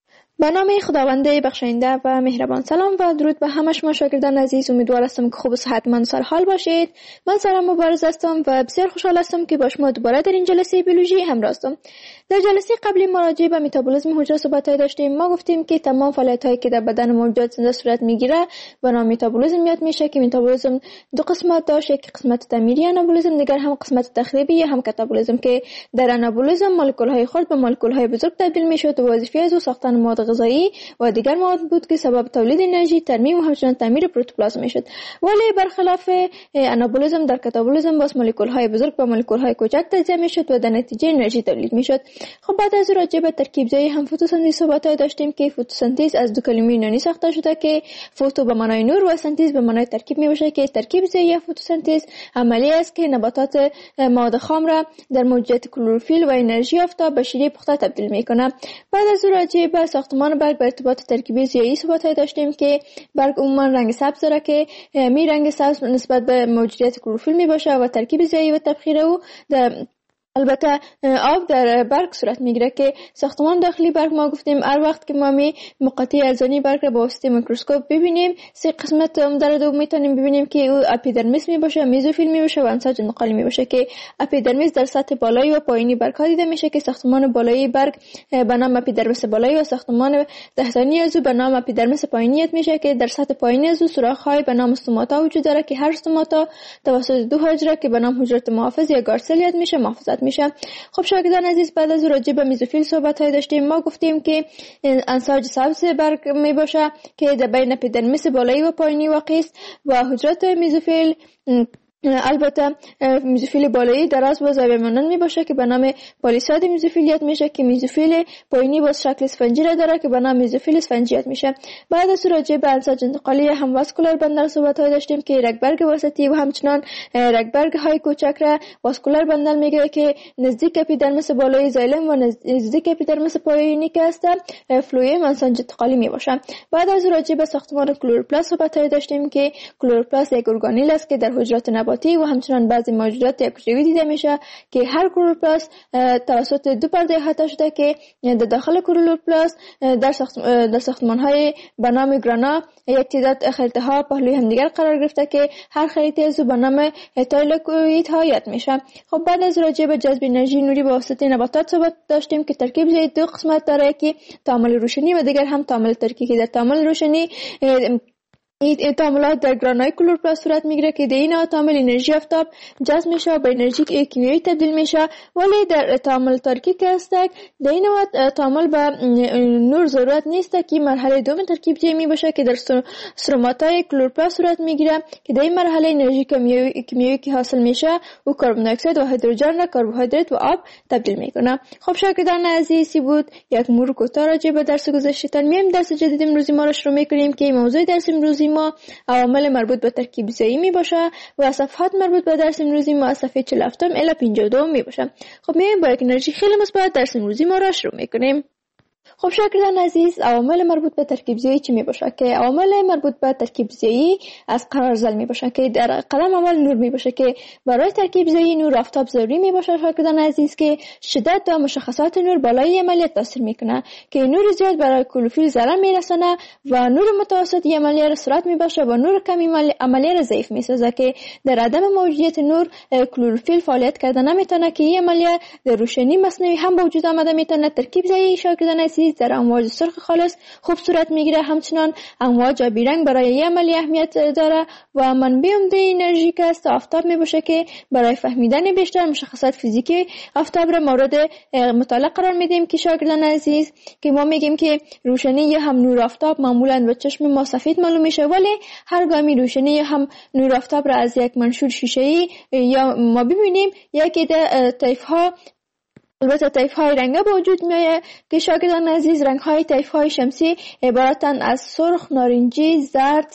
به نام خداوند بخشاینده و مهربان. سلام و درود به همه شما شاگردان عزیز. امیدوار هستم که خوب و صحتمند سر حال باشید. من سارا مبارز هستم و بسیار خوشحال هستم که با شما دوباره در این جلسه بیولوژی همراه هستم. در جلسه قبلی ما راجع به متابولیسم حجره صحبت داشتیم. ما گفتیم که تمام فعالیت‌هایی که در بدن موجودات زنده صورت میگیره به نام متابولیسم یاد میشه که متابولیسم دو قسمت داشته که قسمت تعمیری آنابولیسم، دیگر هم قسمت تخریبی یا هم کاتابولیسم که در آنابولیسم مولکول‌های خرد به مولکول‌های بزرگ تبدیل میشد و وظیفه از ساختن مواد غذایی و دیگر مواد بود که سبب تولید انرژی، ترمیم و همچنین تعمیر پروتوپلازم میشد. ولی برخلاف آنابولیسم در کاتابولیسم باز مولکول‌های بزرگ به مولکول‌های کوچک تجزیه میشد و در نتیجه انرژی تولید میشد. خب بعد از راجع به ترکیب زایی هم فتوسنتز صحبت داشتیم که فتوسنتز از دو کلمه یونانی ساخته شده که فوتو به معنای نور و سنتز به معنای ترکیب میباشه که ترکیب زایی یا فتوسنتز عملی است که نباتات مواد خام را در موجودیت کلروفیل و انرژی آفتاب به شیره پخته تبدیل میکنه. بعد از راجع به ساختمان برگ به ارتباط ترکیب زایی صحبت داشتیم که برگ عموما رنگ سبز داره که می رنگ سبز نسبت به موجودیت کلروفیل میباشه و ترکیب زایی و تبخیر او در البته آب در برگ صورت میگیره که ساختمان داخلی برگ ما گفتیم هر وقت که ما مقاطع ارزانی برگ را با واسطه میکروسکوپ ببینیم سه قسمت در دو میتونیم ببینیم که او اپیدرمیس میباشه، میزوفیل میباشه و انساج انتقالی میباشه که اپیدرمیس در سطح بالایی و پایینی برگ ها دیده میشه که ساختمان بالایی برگ به نام اپیدرمیس بالایی و ساختمان تحتانی از او به نام اپیدرمیس پایینی میشه که در سطح پایینی از او سوراخ های به نام استوماتا وجود داره که هر استوماتا توسط دو حجره که به نام حجره محافظ یا گارد یاد میشه محافظت میشه. خب شاگردان عزیز بعد از راجع به میزوفیل صحبت های داشتیم. ما گفتیم که انساج سبز برگ می باشه که در بین اپیدرمیس بالایی و پایینی واقع است و حجرات میزوفیل البته میزوفیل بالایی دراز و زاویه مانند می باشه که به نام پالیساد میزوفیل یاد میشه که میزوفیل پایینی باز شکل اسفنجی را داره که به نام میزوفیل اسفنجی یاد میشه. بعد از راجع به انساج انتقالی هم واسکولار بندل صحبت های داشتیم که رگبرگ وسطی و همچنان رگبرگ های کوچک را واسکولار بندل میگه که نزدیک اپیدرمیس بالایی زایلم و نزدیک اپیدرمیس پایینی که است فلویم انساج انتقالی می باشه. بعد از راجع به ساختمان کلوروپلاست صحبت های داشتیم که کلوروپلاست یک ارگانیل است که در حجرات و همچنان بعضی موجودات یکجوری دیده میشه که هر کلوروپلاست توسط دو پرده احاطه شده که در داخل کلوروپلاست در ساختمان‌های به نام گرانا یک تعداد خلیطه ها پهلوی همدیگر قرار گرفته که هر خلیطه از به نام تایلوکوئید ها یاد میشه. خب بعد از راجع به جذب انرژی نوری به واسطه نباتات صحبت داشتیم که ترکیب زایی دو قسمت داره که تعامل روشنی و دیگر هم تعامل ترکی که در تعامل روشنی این تعاملات در گرانای کلوروپلاست صورت میگیره که در این تعامل انرژی آفتاب جذب میشه و به انرژی کیمیایی تبدیل میشه. ولی در تعامل ترکی که است در این تعامل به نور ضرورت نیست که مرحله دوم ترکیب زایی می باشه که در سروماتای کلوروپلاست صورت میگیره که در این مرحله انرژی کیمیایی که حاصل میشه و کربن دی اکساید و هیدروژن را کربوهیدرات و آب تبدیل میکنه. خب شاگردان عزیزی بود یک مرور کوتاه راجع به درس گذشته. میایم درس جدید امروزی ما را شروع میکنیم که موضوع درس امروزی ما عوامل مربوط به ترکیب زایی می باشه و صفحات مربوط به درس امروزی ما از صفحه 47 الی 52 می باشه. خب میایم با یک انرژی خیلی مثبت درس امروزی ما را شروع میکنیم. خب شاگردان عزیز عوامل مربوط به ترکیب زایی چی می باشه که عوامل مربوط به ترکیب زایی از قرارزل می باشه که در قدم اول نور می باشه که برای ترکیب زایی نور آفتاب ضروری می باشه شاگردان عزیز که شدت و مشخصات نور بالای عملیات تاثیر میکنه که نور زیاد برای کلوروفیل ضرر میرسونه و نور متوسط عملیه را سرعت می باشه و نور کم عملیه را ضعیف میسازه که در عدم موجودیت نور کلوروفیل فعالیت کردن نمیتونه که این عملیه در روشنی مصنوعی هم به وجود آمده میتونه. ترکیب زایی شاگردان عزیز در امواج سرخ خالص خوب صورت میگیره. همچنان امواج آبی رنگ برای این عملیه اهمیت داره و منبع عمده انرژی که است آفتاب میباشه که برای فهمیدن بیشتر مشخصات فیزیکی آفتاب را مورد مطالعه قرار میدیم که شاگردان عزیز که ما میگیم که روشنی یا هم نور آفتاب معمولا به چشم ما سفید معلوم میشه ولی هرگامی روشنی یا هم نور آفتاب را از یک منشور شیشه‌ای یا ما ببینیم یکی در طیف ها البته طیف های رنگه به وجود میایه که شاگردان عزیز رنگ های طیف های شمسی عبارتن از سرخ، نارنجی، زرد،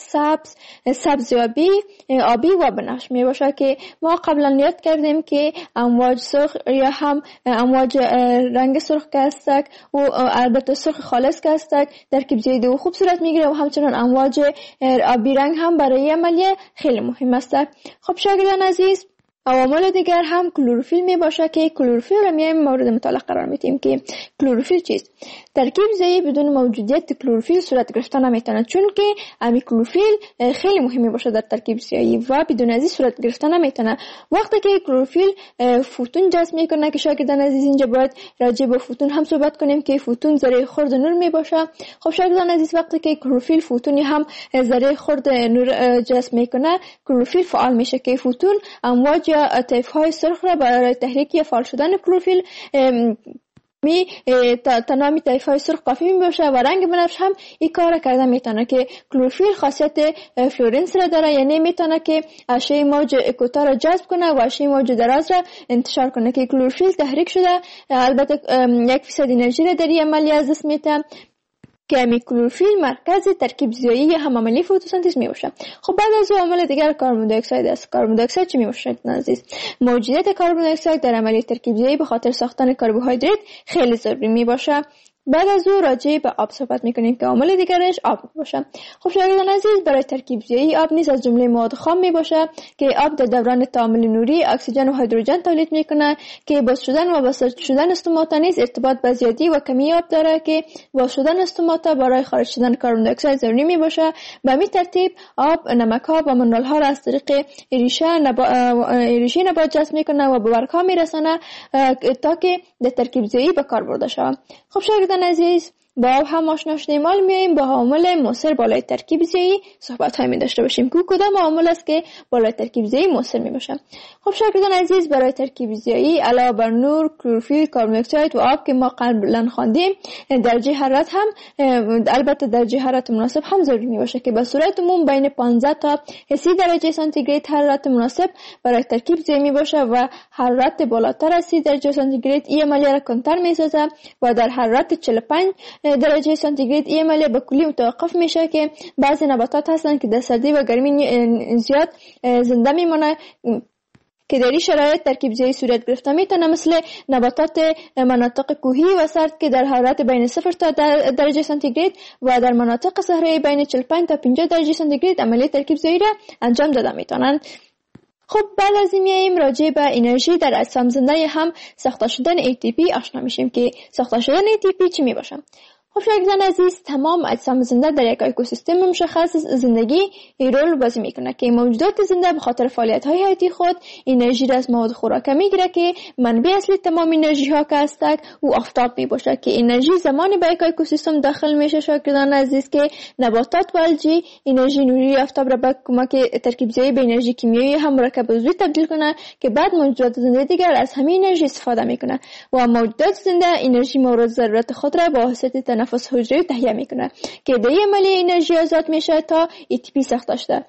سبز آبی و بنفش می باشه که ما قبلا یاد کردیم که امواج سرخ یا هم امواج رنگ سرخ که هستک و البته سرخ خالص که هستک ترکیب زایی دو خوب صورت میگیره و همچنان امواج آبی رنگ هم برای عملیه خیلی مهم است. خب شاگردان عزیز عوامل دیگر هم کلوروفیل می باشه که کلوروفیل را میایم مورد مطالعه قرار میدیم که کلوروفیل چیست. ترکیب زایی بدون موجودیت کلروفیل صورت گرفتن نمیتونه، چون که امی کلروفیل خیلی مهمی باشه در ترکیب زایی و بدون از این صورت گرفتن نمیتونه. وقتی که کلروفیل فوتون جذب میکنه که شاگردان عزیز اینجا باید راجع به فوتون هم صحبت کنیم که فوتون ذره خرد نور می باشه. خب شاگردان عزیز وقتی که کلروفیل فوتونی هم ذره خرد نور جذب میکنه، کلروفیل فعال میشه که فوتون امواج یا طیف های سرخ را برای تحریک یا فعال شدن کلروفیل تنامی طیف های سرخ کافی می باشه و رنگ بنفش هم این کار کرده میتونه که کلروفیل خاصیت فلورنس را داره، یعنی میتونه که اشعه موج کوتاه را جذب کنه و اشعه موج دراز را انتشار کنه که کلروفیل تحریک شده البته 1% انرژی را در این عملیه از دست میده که امی کلروفیل مرکز ترکیب زایی یا هم عملی فتوسنتز می باشه. خب بعد از عامل دیگر کربن دی اکساید است. کربن دی اکساید چی می باشه عزیز؟ موجودیت کربن دی اکساید در عملیه ترکیب زایی به خاطر ساختن کربوهیدرات خیلی ضروری می باشه. بعد از او راجع به آب صحبت میکنیم که عامل دیگرش آب باشه. خب شاگردان عزیز برای ترکیب زایی آب نیز از جمله مواد خام می باشه که آب در دوران تعامل نوری اکسیژن و هیدروژن تولید میکنه که باز شدن و بساط شدن استوماتا نیز ارتباط به زیادی و کمی آب داره که باز شدن استوماتا برای خارج شدن کربن دی اکساید ضروری می باشه. به همین ترتیب آب نمک ها و منرال ها را از طریق ریشه نبات جذب میکنه و به برگ ها میرسانه تا که در ترکیب زایی به کار برده شود. خب شاگردان عزیز با آب هم آشنا شدیم، حالا میایم با عامل مؤثر بالای ترکیب زایی صحبت های می داشته باشیم که کدام عامل است که بالای ترکیب زایی مؤثر می باشه. خب شاگردان عزیز برای ترکیب زایی علاوه بر نور، کلروفیل، کربن دی اکساید و آب که ما قبلا خواندیم، درجه حرارت هم البته درجه حرارت مناسب هم ضروری می باشه که به صورت عموم بین 15 تا 30 درجه سانتیگراد حرارت مناسب برای ترکیب زایی می باشه و حرارت بالاتر از 30 درجه سانتیگراد این عملیه را کنتر می سازه و در حرارت 45 درجه سانتیگراد این عملیه به کلی متوقف میشه که بعضی نباتات هستن که در سردی و گرمی زیاد زنده میمونه که در این شرایط ترکیب زایی صورت گرفته میتونه، مثل نباتات مناطق کوهی و سرد که در حرارت بین 0 تا درجه سانتیگراد و در مناطق صحرایی بین 45 تا 50 درجه سانتیگراد عملیه ترکیب زایی را انجام داده میتونن. خب بعد از این میاییم راجع به انرژی در اجسام زنده هم ساخته شدن ATP آشنا میشیم که ساخته شدن ATP چی میباشه. خب شاگردان عزیز تمام اجسام زنده در یک اکوسیستم مشخص زندگی رول بازی میکنه که موجودات زنده به خاطر فعالیت های حیاتی خود انرژی را از مواد خوراک میگیره که منبع اصلی تمام انرژی ها که هستند او آفتاب میباشه که انرژی زمانی به یک اکوسیستم داخل میشه شاگردان عزیز که نباتات و الجی انرژی نوری آفتاب را به کمک ترکیب زایی به انرژی کیمیایی هم مرکب عضوی تبدیل کنه که بعد موجودات زنده دیگر از همین انرژی استفاده میکنه و موجودات زنده انرژی مورد ضرورت خود را با واسطه تنفس حجری تهیه میکنه که در این عملیه انرژی آزاد میشه تا ATP ساخته شده.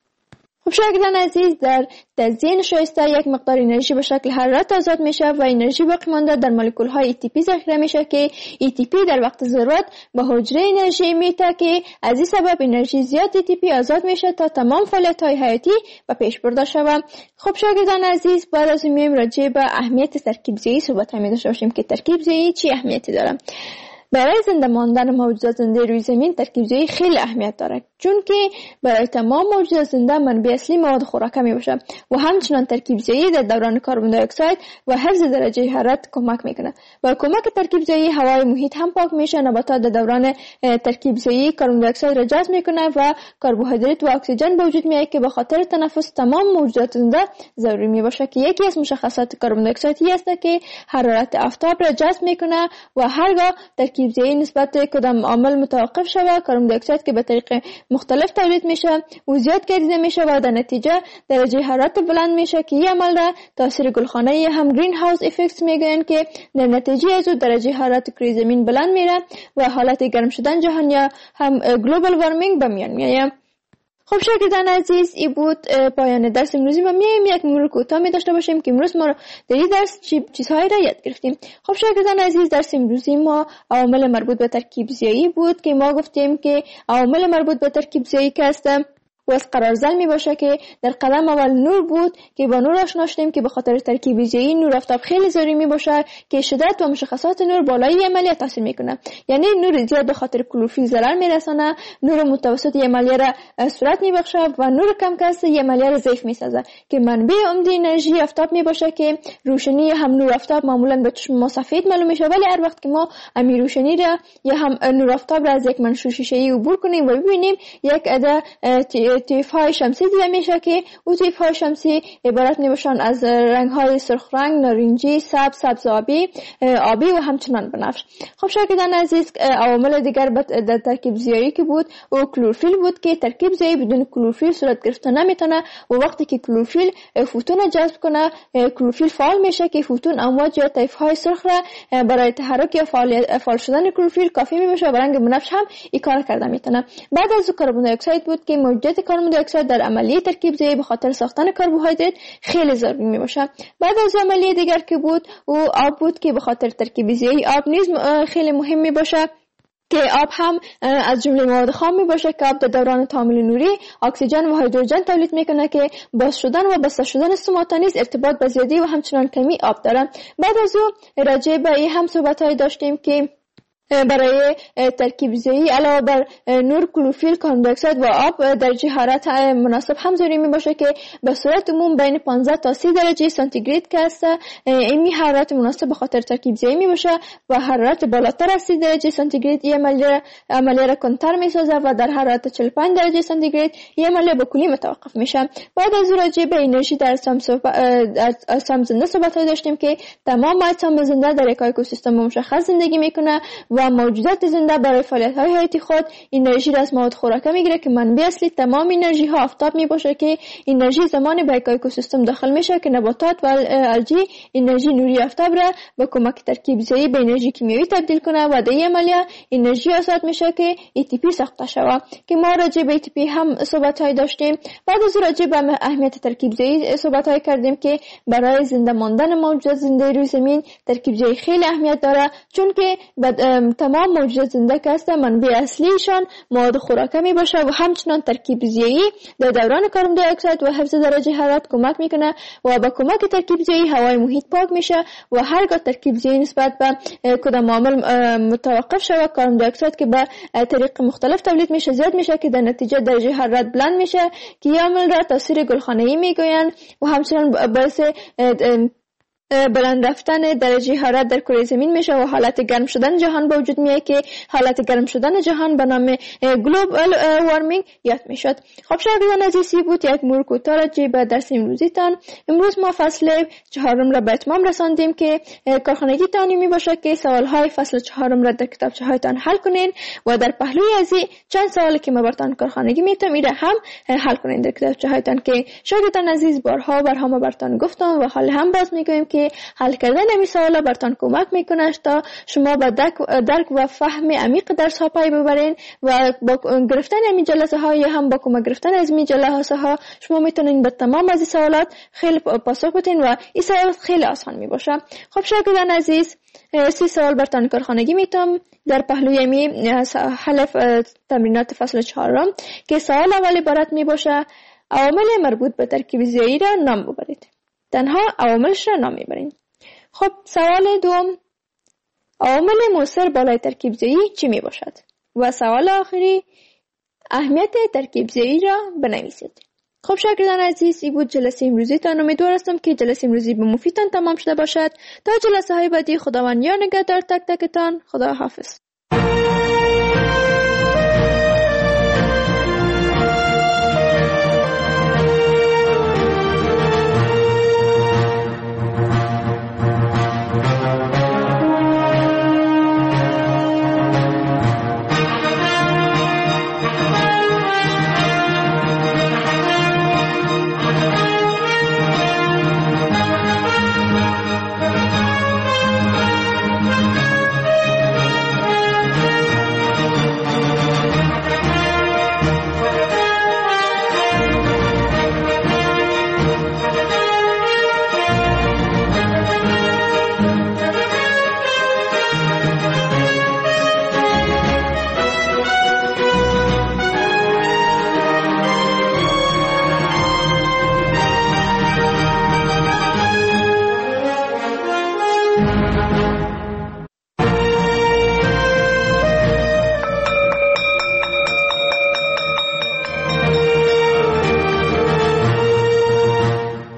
خب شاگردان عزیز در تزیین شایسته یک مقدار انرژی به شکل حرارت آزاد میشه و انرژی باقی مانده در مولکول های ATP ذخیره میشه که ATP در وقت ضرورت به حجره انرژی میده که از این سبب انرژی زیاد ATP آزاد میشه تا تمام فعالیت های حیاتی به پیش برده شود. خب شاگردان عزیز بعد از این میایم راجع به اهمیت ترکیب زایی صحبت می داشته باشیم که ترکیب زایی چی اهمیتی داره. برای زنده ماندن موجودات زنده روی زمین ترکیب زایی خیلی اهمیت داره، چون که برای تمام موجودات زنده منبع اصلی مواد خوراک می باشه و همچنان ترکیب زایی در دوران کربن دی اکساید و حفظ درجه حرارت کمک میکنه. با کمک ترکیب زایی هوای محیط هم پاک میشه. نباتات در دوران ترکیب زایی کربن دی اکساید را جذب میکنه و کربوهیدرات و اکسیژن به وجود میاد که به خاطر تنفس تمام موجودات زنده ضروری می باشه که یکی از مشخصات کربن دی اکساید است که حرارت آفتاب را جذب میکنه و هرگاه ترکیب زایی نسبت کدام عامل متوقف شود کربن دی اکساید که به طریق مختلف تولید میشه و زیاد گردیده میشه و در نتیجه درجه حرارت بلند میشه که این عمل را تاثیر گلخانه‌ای هم گرین هاوس افکت میگن که در نتیجه از درجه حرارت کره زمین بلند میره و حالت گرم شدن جهان یا هم گلوبال وارمینگ به میان میاد. خب شاگردان عزیز این بود پایان درس امروزی و میایم یک مرور کوتاه می داشته باشیم که امروز ما در این درس چیزهایی را یاد گرفتیم. خب شاگردان عزیز درس امروزی ما عوامل مربوط به ترکیب زایی بود که ما گفتیم که عوامل مربوط به ترکیب زایی که هست از قرارزل می باشه که در قدم اول نور بود که با نور آشنا شدیم که به خاطر ترکیب ویژه‌ای نور آفتاب خیلی ضروری می باشه که شدت و مشخصات نور بالای عملیه تاثیر میکنه. یعنی نور زیاد به خاطر کلروفیل ضرر میرسانه، نور متوسط عملیه را صورت میبخشه و نور کم کس عملیه را ضعیف میسازه که منبع عمده انرژی آفتاب می باشه که روشنی هم نور آفتاب معمولا به چشم ما سفید معلوم میشه، ولی هر وقت که ما امی روشنی را یا هم نور آفتاب را از یک منشور شیشه‌ای عبور کنیم و ببینیم یک عده طیف‌های شمسی دیده میشه که او طیف‌های شمسی عبارت میباشن از رنگ‌های سرخ رنگ، نارنجی، سبز آبی و همچنان بنفش. خب شاگردان عزیز، عوامل دیگر در ترکیب زیایی که بود او کلروفیل بود که ترکیب زیایی بدون کلروفیل صورت گرفته نمیتونه و وقتی که کلروفیل فوتون جذب کنه کلروفیل فعال میشه که فوتون امواج یا طیف‌های سرخ را برای تحرک یا فعال شدن کلروفیل کافی میشه و رنگ بنفش هم این کار کرده میتونه. بعد از کربن دی اکساید بود که موجودیت کربن دی اکساید در عملیه ترکیب زیایی به خاطر ساختن کربوهیدرات خیلی ضروری میباشه. بعد از عملیه دیگر که بود او آب بود که به خاطر ترکیب زیایی آب نیز خیلی مهم میباشه که آب هم از جمله مواد خام می باشه که آب در دوران تعامل نوری اکسیژن و هیدروژن تولید میکنه که باز شدن و بسته شدن سوماتا نیز ارتباط به زیادی و همچنان کمی آب داره. بعد از او راجع به این هم صحبت‌های داشتیم که برای ترکیب زیایی علاوه بر نور، کلروفیل، کربن دی اکساید و آب درجه حرارت مناسب هم ضروری می باشه که به صورت عموم بین 15 تا 30 درجه سانتیگراد که است. این حرارت مناسب به خاطر ترکیب زیایی می باشه و حرارت بالاتر از 30 درجه سانتیگراد این عملیه را کنتر می سازه و در حرارت 45 درجه سانتیگراد این عملیه به کلی متوقف میشه. بعد از راجع به انرژی در اجسام زنده صحبت داشتیم که تمام اجسام زنده در یک اکوسیستم مشخص زندگی میکنه و موجودات زنده برای فعالیت‌های حیاتی خود انرژی را از مواد خوراکه میگیره که منبع اصلی تمام انرژی ها آفتاب میباشه که انرژی زمانی به یک اکوسیستم داخل میشه که نباتات و الجی انرژی نوری آفتاب را به کمک ترکیب زیایی به انرژی کیمیایی تبدیل کنه و در این عملیه انرژی آزاد میشه که ATP ساخته شود که ما راجع به ATP هم صحبت‌های داشتیم. بعد از راجع به اهمیت ترکیب زیایی صحبت‌های کردیم که برای زنده ماندن موجودات زنده روی زمین ترکیب زیایی خیلی اهمیت داره، چون که تمام موجودات زنده که هستن منبع اصلیشان مواد خوراکه می باشه و همچنان ترکیب زیایی در دوران کربن دی اکساید و حفظ درجه حرارت کمک میکنه و با کمک ترکیب زیایی هوای محیط پاک میشه و هرگاه ترکیب زیایی نسبت به کدام عامل متوقف شود کربن دی اکساید که به طریق مختلف تولید میشه زیاد میشه که در نتیجه درجه حرارت بلند میشه که این عامل را تاثیر گلخانه‌ای میگویند و همچنان باعث بلند رفتن درجه حرارت در کره زمین میشه و حالت گرم شدن جهان به وجود میاد که حالت گرم شدن جهان به نام گلوبال وارمینگ یاد میشد. خب شاگردان عزیزی بود یک مرور کوتاه راجع به درس امروزیتان. امروز ما فصل 4 را به اتمام رساندیم که کارخانگی تعلیمی باشه که سوالهای فصل 4 را در کتابچه هایتان حل کنین و در پهلوی از چند سوالی که ما براتون کارخانگی میتونم ایره هم حل کنین در کتابچه هایتان که شاگردان عزیز بارها ما براتون گفتم و حال هم باز میگویم که حل کردن این سوالا براتون کمک میکنه تا شما به درک و فهم عمیق درس ها پی ببرین و با گرفتن این جلسه ها یا هم با کمک گرفتن از این جلسه ها شما میتونین به تمام از این سوالات خیلی پاسخ بدین و این سوالات خیلی آسان میباشه. خب شاگردان عزیز 30 سوال براتون کارخانگی میتونم در پهلوی می حل تمرینات فصل 4 که سوال اولی عبارت میباشه عوامل مربوط به ترکیب زیایی را نام ببرید. تنها عواملش را نام میبرین. خب سوال دوم عوامل مؤثر بالای ترکیب زیایی چی می باشد؟ و سوال آخری اهمیت ترکیب زیایی را بنویسید. خب شاگردان عزیز این بود جلسه امروزیتان. امیدوار هستم که جلسه امروزی به مفیدتان تمام شده باشد. تا جلسه های بعدی خداوند یار نگهدار تک تکتان. خدا حافظ.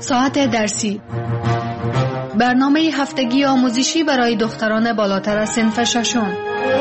ساعت درسی، برنامه هفتگی آموزشی برای دختران بالاتر از صنف ششم.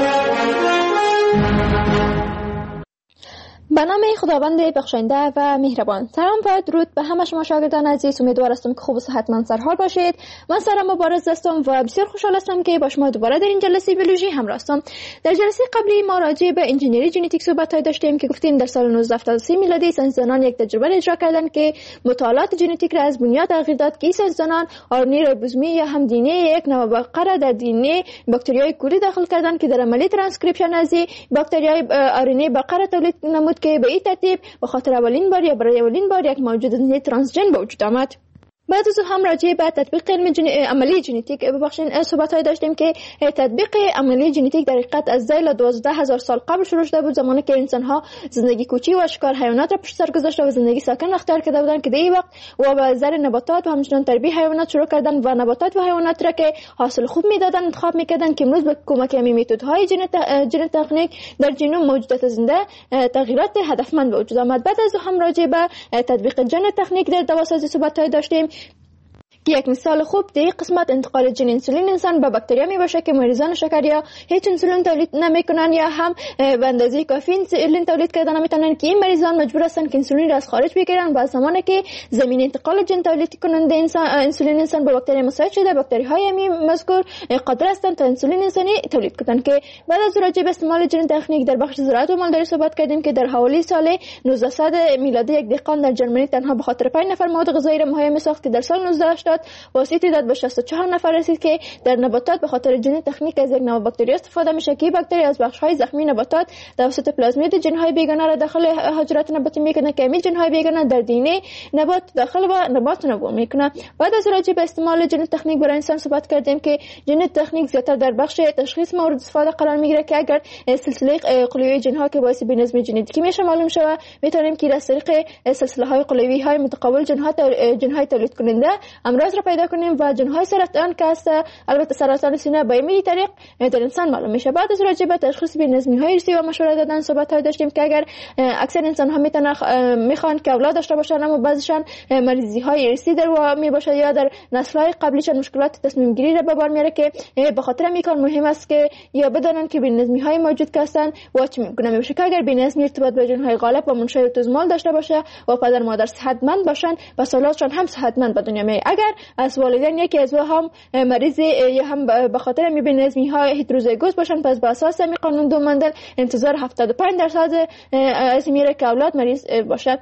به نام خداوند بخشنده و مهربان. سلام و درود به همه شما شاگردان عزیز. امیدوار هستم که خوب و صحتمند سرحال باشید. من سارا مبارز هستم و بسیار خوشحال هستم که با شما دوباره در این جلسه بیولوژی همراه هستم. در جلسه قبلی ما راجع به انجینری ژنتیک صحبت داشتیم که گفتیم در سال 1973 میلادی ساینسدانان یک تجربه اجرا کردند که مطالعات ژنتیک را از بنیاد تغییر داد که ساینسدانان آرنی ریبوزومی یا هم دی ان ای یک نوع بقره در دی ان ای باکتریای کولی داخل کردند که در عملیه ترانسکریپشن از باکتریای آرنی بقره تولید نمود که به این ترتیب به خاطر اولین بار یا برای اولین بار یک موجود ترانسژن به وجود آمد. بعد از هم راجع به تطبیق عملی ژنتیک صحبت داشتیم که تطبیق عملی ژنتیک در حقیقت از 12000 سال قبل شروع شده بود، زمانی که انسان ها زندگی کوچی و شکار حیوانات را پشت سر گذاشته و زندگی ساکن اختیار کرده بودند که در این وقت و به زر نباتات و همچنین تربیت حیوانات شروع کردن و نباتات و حیوانات را که حاصل خوب میدادن انتخاب میکردن که امروز به کمک همین متدهای ژن تکنیک در ژنوم موجودات زنده تغییرات هدفمند به وجود آمد. بعد از هم راجع به تطبیق ژن تکنیک در دواسازی صحبت داشتیم که یک مثال خوب در این قسمت انتقال ژن انسولین انسان به باکتریا می باشه که مریضان شکر هیچ انسولین تولید نمیکنن یا هم به اندازه کافی انسولین تولید کردن نمیتونن که این مریضان مجبور هستن که انسولین را از خارج بگیرن و زمانی که زمین انتقال ژن تولید کننده انسولین انسان به باکتری مساعد شده، باکتری های مذکور قادر هستند تا انسولین انسانی تولید کنند. که بعد از راجع به استعمال ژن تکنیک در بخش زراعت و مالداری صحبت کردیم که در حوالی سال 1900 میلادی یک دهقان در ژرمنی تنها به خاطر 5 نفر مواد غذایی را مهیا ساخت که در سال 1980 واسه تعداد به 64 نفر رسید که در نباتات به خاطر ژن تکنیک از یک نوع باکتری استفاده میشه که باکتری از بخش‌های زخمی نباتات توسط پلازمید ژن‌های بیگانه را داخل حجرات نباتی میکنه که همین ژن‌های بیگانه در دی ان ای نبات داخل و نبات نمو میکنه. بعد از راجع به استعمال ژن تکنیک برای انسان صحبت کردیم که ژن تکنیک زیاتر در بخش تشخیص مورد استفاده قرار میگیره که اگر سلسله قلوی ژن‌ها که باعث بی‌نظمی ژنتیکی میشه معلوم شود، میتونیم که از طریق سلسله‌های قلوی های متقابل ژن‌های تولید کننده امراض را پیدا کنیم و ژن‌های سرطان که است، البته سرطان سینه به این طریق در انسان معلوم میشه. بعد از راجع به تشخیص بی‌نظمی‌های ارثی و مشوره دادن صحبت داشتیم که اگر اکثر انسان‌ها میخوان که اولاد داشته باشن اما بعضیشان مریضی‌های ارثی در می باشه یا در نسل‌های قبلیشان مشکلات تصمیم گیری را به بار میاره که به خاطر این کار مهم است که یا بدانن که بی‌نظمی‌های موجود که هستن و چه می‌کنه میشه که اگر بی‌نظمی ارتباط با ژن‌های غالب و منشأ اتوزمال داشته باشه و پدر مادر صحتمند باشن و اولادشان هم صحتمند به دنیا میاد. اگر از والدین یکی از هم مریض یا هم به خاطر بی‌نظمی‌ها هتروزیگوس باشن، پس به اساس همین قانون دو مندل انتظار 75% از میره که اولاد مریض باشه.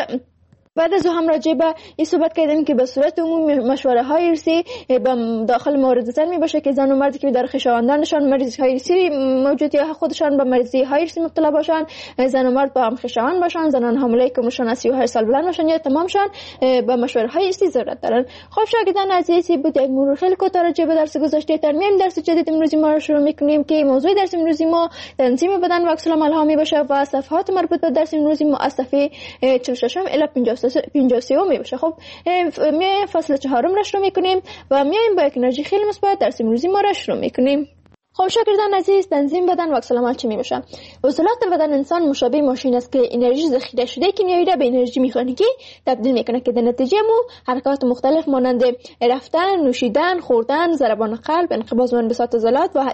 بعد از هم راجع به این صحبت کردیم که به صورت عمومی مشوره های ارثی داخل مورد زن می باشه که زن و مردی که در خویشاوندانشان مریضی های ارثی موجود یا خودشان به مریضی های ارثی مبتلا باشن، زن و مرد با هم خویشاوند باشن، زنان حامله که عمرشان از 38 سال بلند باشن یا تمامشان به مشوره های ارثی ضرورت دارن. خب شاگردان عزیزی بود یک مرور خیلی کوتاه راجع به درس گذشته. در میان درس جدید امروزی ما رو شروع می‌کنیم که موضوع درس امروزی ما تنظیم بدن و عکس العمل ها می باشه و صفحات مربوط به درس امروزی ما از صفحه 46 الی 53 می باشه. خب میایم فصل 4 را شروع میکنیم و میایم با یک انرژی خیلی مثبت درس امروزی ما را شروع میکنیم. خب شاگردان عزیز، تنظیم بدن و عکس العمل چی می باشه؟ عضلات بدن انسان مشابه ماشین است که انرژی ذخیره شده کیمیایی را به انرژی مکانیکی تبدیل میکنه که در نتیجه حرکات مختلف مانند رفتن، نوشیدن، خوردن، ضربان قلب، انقباض و انبساط عضلات و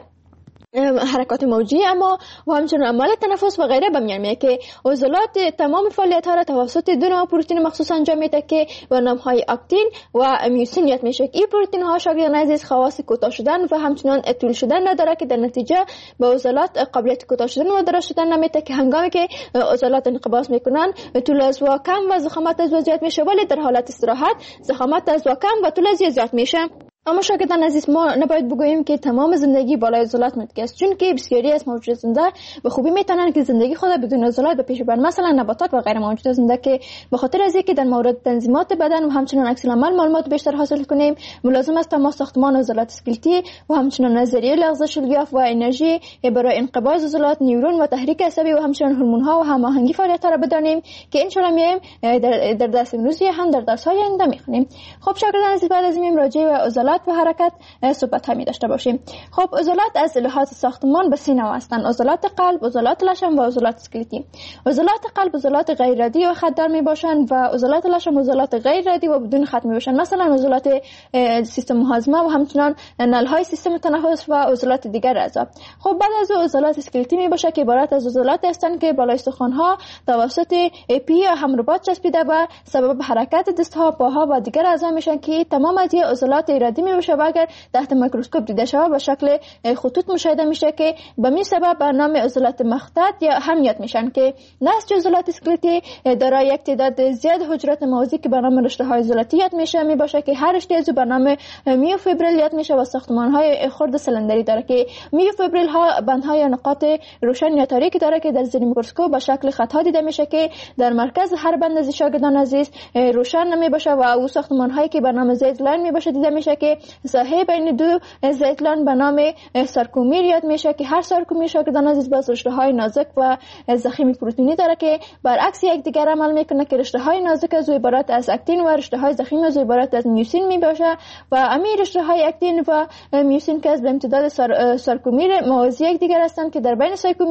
حرکات موجی اما و همچنین عمل تنفس و غیره به میان میاد که عضلات تمام فعالیت ها را توسط دو نوع پروتئین مخصوص انجام میده که به نام های اکتین و میوسین یاد میشه. این پروتئین ها شاگردان عزیز خواص کوتاه شدن و همچنین طول شدن نداره که در نتیجه به عضلات قابلیت کوتاه شدن و دراز شدن نمیده که هنگامی که عضلات انقباض میکنن طول از و کم و ضخامت از زیاد میشه، ولی در حالت استراحت ضخامت از و کم و طول از زیاد میشه. اما شاگردان عزیز ما نباید بگوییم که تمام زندگی بالای عضلات متکی است، چون که بسیاری از موجودات زنده به خوبی میتونن که زندگی خود بدون عضلات به پیش ببرن، مثلا نباتات و غیر موجودات زنده که به خاطر از اینکه در مورد تنظیمات بدن و همچنین عکس العمل معلومات بیشتر حاصل کنیم ملازم است ما ساختمان عضلات اسکلتی و همچنین نظریه لغزش الیاف و انرژی برای انقباض عضلات، نیورون و تحریک عصبی و همچنین هورمون ها و هماهنگی فعالیت را بدانیم که ان شاء الله میایم در درس امروزی هم در درس های آینده میخونیم. خب شاگردان عزیز بعد از این راجع به عضلات عضلات و حرکت صحبت همی داشته باشیم. خب عضلات از لحاظ ساختمان به 3 نوع هستند: عضلات قلب، عضلات لشم و عضلات اسکلتی. عضلات قلب عضلات غیر ردی و خطدار می باشند و عضلات لشم عضلات غیر ردی و بدون خط می باشند، مثلا عضلات سیستم هاضمه و همچنان نلهای سیستم تنفس و عضلات دیگر اعضا. خب بعد از عضلات اسکلتی می باشه که عبارت از عضلات هستند که بالای استخوان‌ها توسط پی یا همرباط چسبیده و سبب حرکت دستها، پاها و دیگر اعضا میشن که تمام از عضلات ردی می باشه و اگر تحت میکروسکوپ دیده شود به شکل خطوط مشاهده میشه که به این سبب به نام عضلات مخطط یا هم یاد میشن که نسج عضلات اسکلتی دارای یک تعداد زیاد حجرات موازی که به نام رشته‌های عضلاتی یاد میشه می باشه که هر رشته از به نام میوفیبریل یاد میشه و ساختمان‌های خرد سلندری داره که میوفیبریل ها بندهای نقاط روشن یا تاریک داره که در زیر میکروسکوپ به شکل خطا دیده میشه که در مرکز هر بند از شاگردان عزیز روشن نمی باشه و او ساختمان‌هایی که به نام زید لاین می باشه دیده میشه که ساحه بین دو زید لاین به نام سارکومیر یاد میشه که هر سارکومیر شاگردان عزیز باز رشته‌های نازک و ضخیم پروتئینی داره که برعکس یکدیگر عمل میکنه که رشته‌های نازک از عبارت از اکتین و رشته‌های ضخیم از عبارت از میوسین می باشه و امیر رشته‌های اکتین و میوسین که از به امتداد سارکومیر موازی یکدیگر هستند که در بین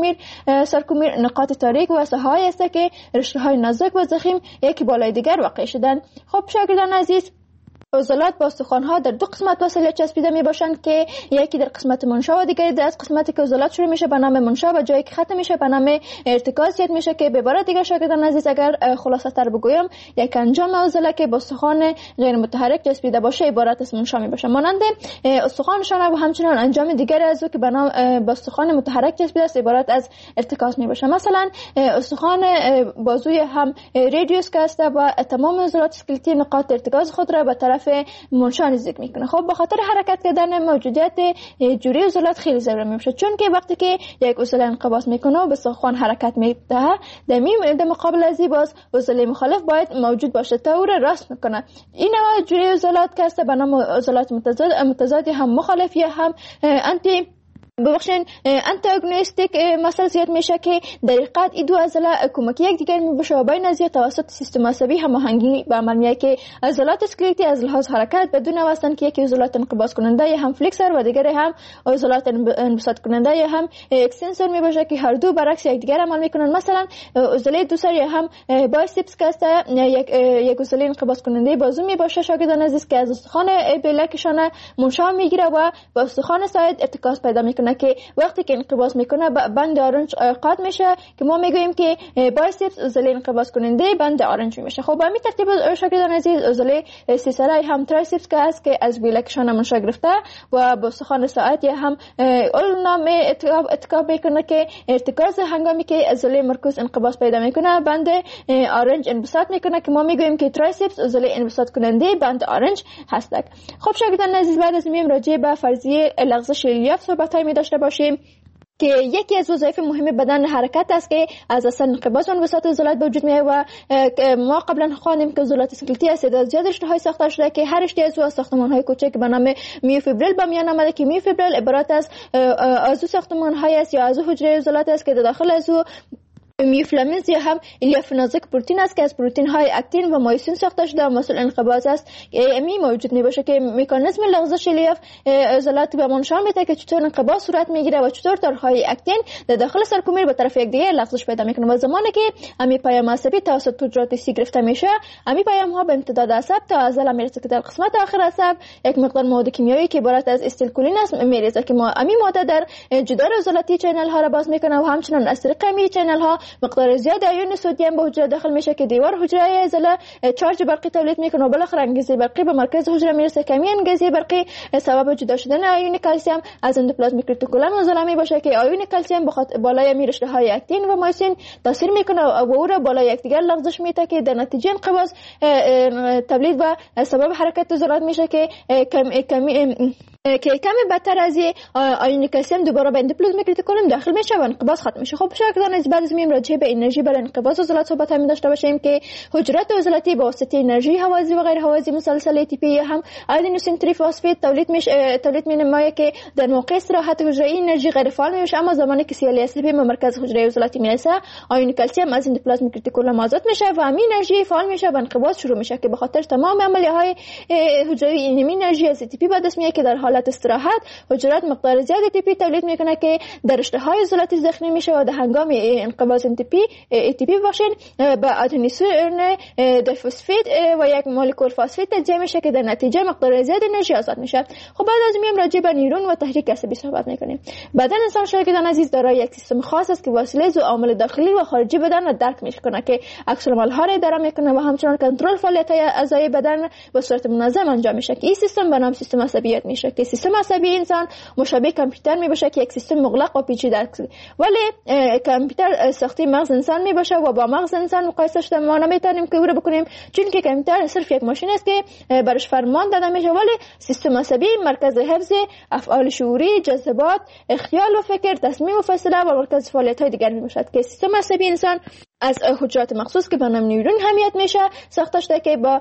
سارکومیر نقاط تاریک و ساحه‌ای است که رشته‌های نازک و ضخیم یکی بالای دیگر واقع شدن. خب شاگردان عزیز، عضلات با استخوان‌ها در 2 قسمت وصله چسبیده میباشند که یکی در قسمت منشا و دیگری در قسمتی که عضلات شروع میشه به نام منشا و جایی که ختم میشه به نام ارتکاز یاد میشه که به عبارت دیگر شاگردان عزیز اگر خلاصه تر بگویم یک انجام عضله که با استخوان غیر متحرک چسبیده باشه عبارت از منشا میباشه، مانند استخوان شانه و همچنان انجام دیگری از او که به نام با استخوان متحرک چسبیده است عبارت از ارتکاز میباشه. مثلا استخوان بازوی هم ریدیوس که است و تمام عضلات اسکلتی نقاط ارتکاز خود را به طرف منشا نزدیک میکنه. خب به خاطر حرکت کردن موجودیت جوری عضلات خیلی ضروری میشه، چون که وقتی که یک عضله انقباض میکنه و به استخوان حرکت میده در مقابل از این باز عضله مخالف باید موجود باشه تا او را راست میکنه. این نوع جوری عضلات که است به نام عضلات متضاد هم مخالف یا هم انتاگونیستیک مثلا زیاد میشه که در حقیقت این دو عضله کمکی یکدیگر میباشه و بین از توسط سیستم عصبی هماهنگی به عمل میاد که عضلات اسکلتی از لحاظ حرکت بدون هستند که یکی عضلات انقباض کننده یا هم فلکسور و دیگری هم عضلات انبساط کننده یا هم اکستنسور میباشه که هر دو برعکس یکدیگر عمل میکنن. مثلا عضله دوسر یا هم بایسپس که است یک عضله انقباض کننده بازو میباشه شاگردان عزیز که از استخوان بلکشانه منشا میگیره و با استخوان ساعد ارتکاز پیدا میکنه که وقتی که انقباض میکنه بند آرنج قاد میشه که ما میگوییم که بایسپس عضله انقباض کننده بند آرنج میشه. خب به همین ترتیب شاگردان عزیز عضله سیسرای هم ترایسپس که است که از بلکشانه منشا گرفته و با استخوان ساعد یا هم اولنام اتکاب میکنه که ارتکاز هنگامی که عضله مرکوز انقباض پیدا میکنه بند آرنج انبساط میکنه که ما میگوییم که ترایسپس عضله انبساط کننده بند آرنج هستند. خب شاگردان عزیز، بعد از میم راجع به فرضیه لغزش الیاف صحبت‌های داشته باشیم که یکی از وظایف مهم بدن حرکت است که از اصل انقباض و انبساط عضلات به وجود میاد و ما قبلا خواندیم که عضلات اسکلتی از تعداد زیاد رشته‌های ساخته شده که هر رشته از ساختمان‌های کوچک به نام میوفیبریل به میان آمده که میوفیبریل عبارت از عضو ساختمان‌های است یا عضو حجره عضلات است که در داخل از میوفیلامنت یا هم الیاف نازک پروتئین است که از پروتئین های اکتین و مایسین ساخته شده و مسئول انقباض است. می موجود میباشه که مکانیزم لغزش الیاف عضلات به ما نشان میده که چطور انقباض صورت میگیره و چطور تارهای اکتین در داخل سارکومیر به طرف یکدیگر لغزش پیدا میکنه و زمانی که امی پیام عصبی توسط حجرات سی گرفته میشه امی پیام ها به امتداد عصب تا عضله میرسه که در قسمت آخر عصب یک مقدار مواد کیمیایی که عبارت از استیلکولین است میریزه که ما امی ماده در جدار عضلاتی چنل ها را باز میکنه و همچنین از طریق امی چنل ها مقدار زیاد آیون سدیم به حجره داخل میشه که دیوار حجره عضله چارج برقی تولید میکنه و بالاخره انگیزه برقی به مرکز حجره میرسه که همین انگیزه برقی سبب جدا شدن آیون کلسیم از اندوپلازمیک رتیکولوم عضله میباشه که آیون کلسیم بخاطر بالای رشته های اکتین و مایسین تاثیر میکنه و او را بالای یکدیگر لغزش میده که در نتیجه انقباض تولید و سبب حرکت عضلات میشه که که کمی بدتر از آیون کلسیم دوباره به اندوپلازمیک رتیکولوم داخل میشه و انقباض ختم میشه. خب شاگردان از بعد از میم راجع به انرژی برای انقباض عضلات صحبت هم داشته باشیم که حجرات عضلاتی با واسطه انرژی هوازی و غیر هوازی مسلسل ATP هم آدنوسین تریفسفید تولید می‌نماید که در موقع استراحت حجره انرژی غیر فعال میشه، اما زمانی که CLSP به مرکز حجره عضلاتی میرسه آیون کلسیم از اندوپلازمیک رتیکولوم آزاد میشه و همین انرژی فعال میشه و انقباض شروع میشه که به خاطر تمام عملیه‌های حجروی این انرژی از ATP به دست میاد که در حالت استراحت حجرات مقدار زیاد ATP تولید میکنه که در رشته‌های عضلاتی زخمی میشه و در هنگام انقباض ATP باشین به آدنوسین دیفسفید و یک مولکول فسفید تجزیه میشه که در نتیجه مقدار زیاد انرژی آزاد میشه. خب بعد از میم راجع به نیورون و تحریک عصبی صحبت میکنیم. بدن انسان شاگردان عزیز دارای یک سیستم خاص است که وسیله ذو عامل داخلی و خارجی بدن را درک میکنه که عکس العمل‌ها را اداره میکنه و همچنین کنترل فعالیت‌های اعضای بدن به صورت منظم انجام میشه که این سیستم به نام سیستم عصبی میشه که سیستم عصبی انسان مشابه کامپیوتر میباشه که یک سیستم مغلق و پیچیده است، ولی کامپیوتر ساخته مغز انسان میباشه و با مغز انسان مقایسه شده ما نمیتونیم که او را بکنیم، چون که کامپیوتر صرف یک ماشین است که برش فرمان داده میشه، ولی سیستم عصبی مرکز حفظ افعال شعوری، جذبات، خیال و فکر، تصمیم و فیصله و مرکز فعالیت‌های دیگر میباشد که سیستم عصبی انسان از حجرات مخصوص که به نام نیورون حمیت میشه ساخته شده که با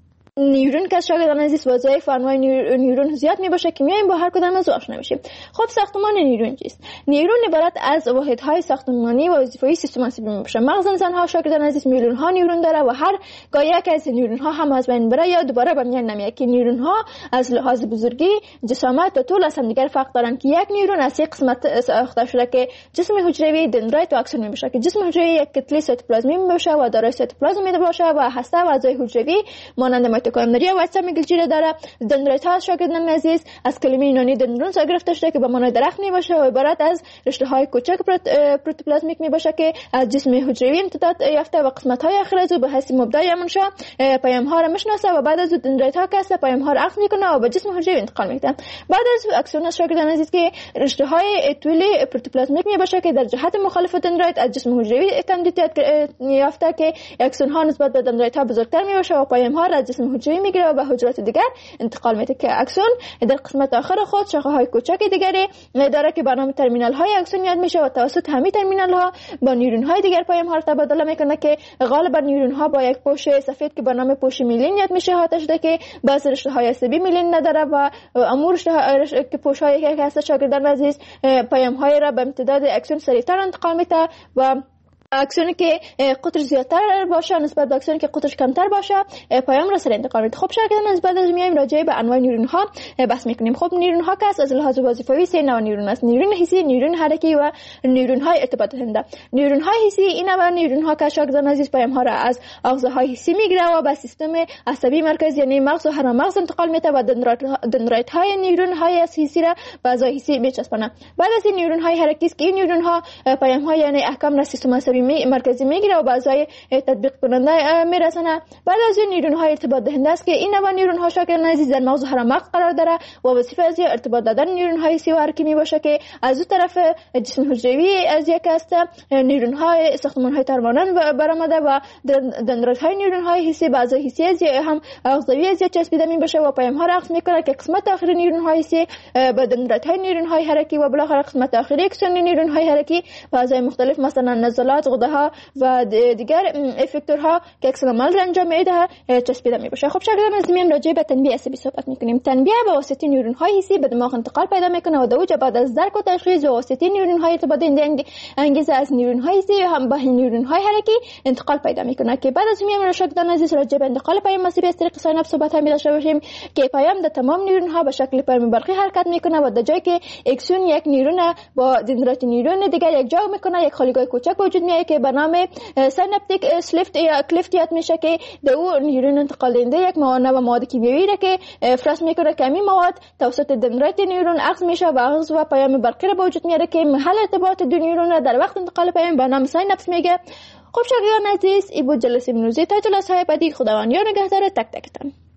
نیورون که شاگردان عزیز وظایف و انواع نیورون زیاد میباشه که میایم با هر کدام از آشنا میشیم. خب ساختمان نیورون چیست؟ نیورون عبارت از واحدهای ساختمانی و وظیفه‌ای سیستم عصبی میباشه. مغز انسان ها شاگردان عزیز میلیون ها نیورون داره و هر گاهی که از نیورون ها هم از بین بره یا دوباره به میان نمیاد که نیورون ها از لحاظ بزرگی، جسامت و طول از هم دیگر فرق دارن که یک نیورون از سه قسمت ساخته شده که جسم حجروی، دندرایت و اکسون میباشه که جسم حجروی یک کتله سایتوپلازمی میباشه و دارای سایتوپلازم میباشه و هسته و اعضای حجروی مانند میتوکندریا و اجسام گلچی داره. دندرایت ها شاگردان عزیز از کلمه یونانی دندرون گرفته شده که به معنای درخت میباشه و عبارت از رشته های کوچک پروتوپلازمیک میباشه که از جسم حجروی امتداد یافته و قسمت های آخر از او به حیث مبدأ منشأ پیام ها را میشناسه و بعد از دندرایت ها که پیام ها را اخذ میکنه و به جسم حجروی انتقال میده. بعد از اکسون شاگردان عزیز که رشته های طولی پروتوپلازمیک میباشه که در جهت مخالف دندرایت از جسم حجروی کاندیدیت یافته که اکسون ها نسبت به دندرایت ها بزرگتر میباشه و پیام ها را از جسم حجروی میگیره و به حجرات دیگر انتقال میده که اکسون در قسمت آخر خود شاخه های کوچک دیگری داره که به نام ترمینال های اکسون یاد میشه و توسط همین ترمینال ها با نیورون های دیگر پیام ها را تبادله میکنه که غالبا نیورون ها با یک پوش سفید که به نام پوش میلین یاد میشه احاطه شده که بعضی رشته های عصبی میلین نداره و امور که پوش های که هست شاگردان عزیز پیام های را به امتداد اکسون سریعتر انتقال میده و اکسونی که قطر زیادتر باشه نسبت به اکسونی که قطرش کمتر باشه پیام را سریع انتقال میده. خب شاگردان از بعد از میایم راجع به انواع نیورون ها بحث میکنیم. خب نیورون ها که از لحاظ وظیفوی سه نوع نیورون است: نیورون حسی، نیورون حرکی و نیورون های ارتباط دهنده. نیورون های حسی این نوع نیورون ها که شاگردان عزیز پیام ها را از آغاز های حسی میگیره و به سیستم عصبی مرکزی یعنی مغز و هرم مغز انتقال میده و دندرایت های نیورون های حسی را به اعضای حسی میچسبونه. بعد از این نیورون های حرکی است که این نیورون ها پیام ها یعنی احکام را سیستم عصبی مرکزی میگیره و بعضای تطبیق کننده میرسونه. بعد از این نیورون های ارتباط دهنده است که این نوع نیورون ها شاگردان عزیز در مغز و هرم مغز قرار داره و وظیفه از ارتباط دادن نیورون های حسی و حرکی میباشه که از دو طرف جسم حجروی از یک است نیورون های ساختمان های ترمانند برآمده و دندرایت های نیورون های حسی به اعضای حسی از هم اعضایی از چسبیده میباشه و پیام ها را اخذ میکنه که قسمت آخری نیورون های حسی به دندرایت های نیورون های حرکی و بالاخره قسمت آخری اکسون نیورون های حرکی به اعضای مختلف مثلا نزلات، غده ها و دیگر افکتورها که عکس العمل را انجام میده چسبیده میباشه. خب شاگردان از میایم راجع به تنبیه عصبی صحبت میکنیم. تنبیه به واسطه نیورون های حسی به دماغ انتقال پیدا میکنه و دوجه بعد از درک و تشخیص به واسطه نیورون های ارتباط دهنده انگیزه از نیورون های حسی هم به نیورون های حرکی انتقال پیدا میکنه که بعد از میایم شاگردان عزیز راجع به انتقال پیام عصبی از طریق سایناپس صحبت هم داشته باشیم که پیام در تمام نیورون ها به شکل پیام برقی حرکت میکنه و در جایی که اکسون یک نیورون با دندرایت نیورون دیگر یک جا میکنه یک خالیگاه کوچک وجود میاد که به نام سیناپتیک سلیفت یا کلیفت یاد میشه که در او نیورون انتقال دهنده یک مواد کیمیایی را که افراز میکنه که همین مواد توسط دندرایت نیورون اخذ میشه و اخذ و پیام برقی را به وجود میاره که محل ارتباط دو نیورون را در وقت انتقال پیام به نام سیناپس میگه. خب شاگردان عزیز این بود جلسه امروزی تا جلسه های بعدی. خداوند یار نگهدار تک تکتان.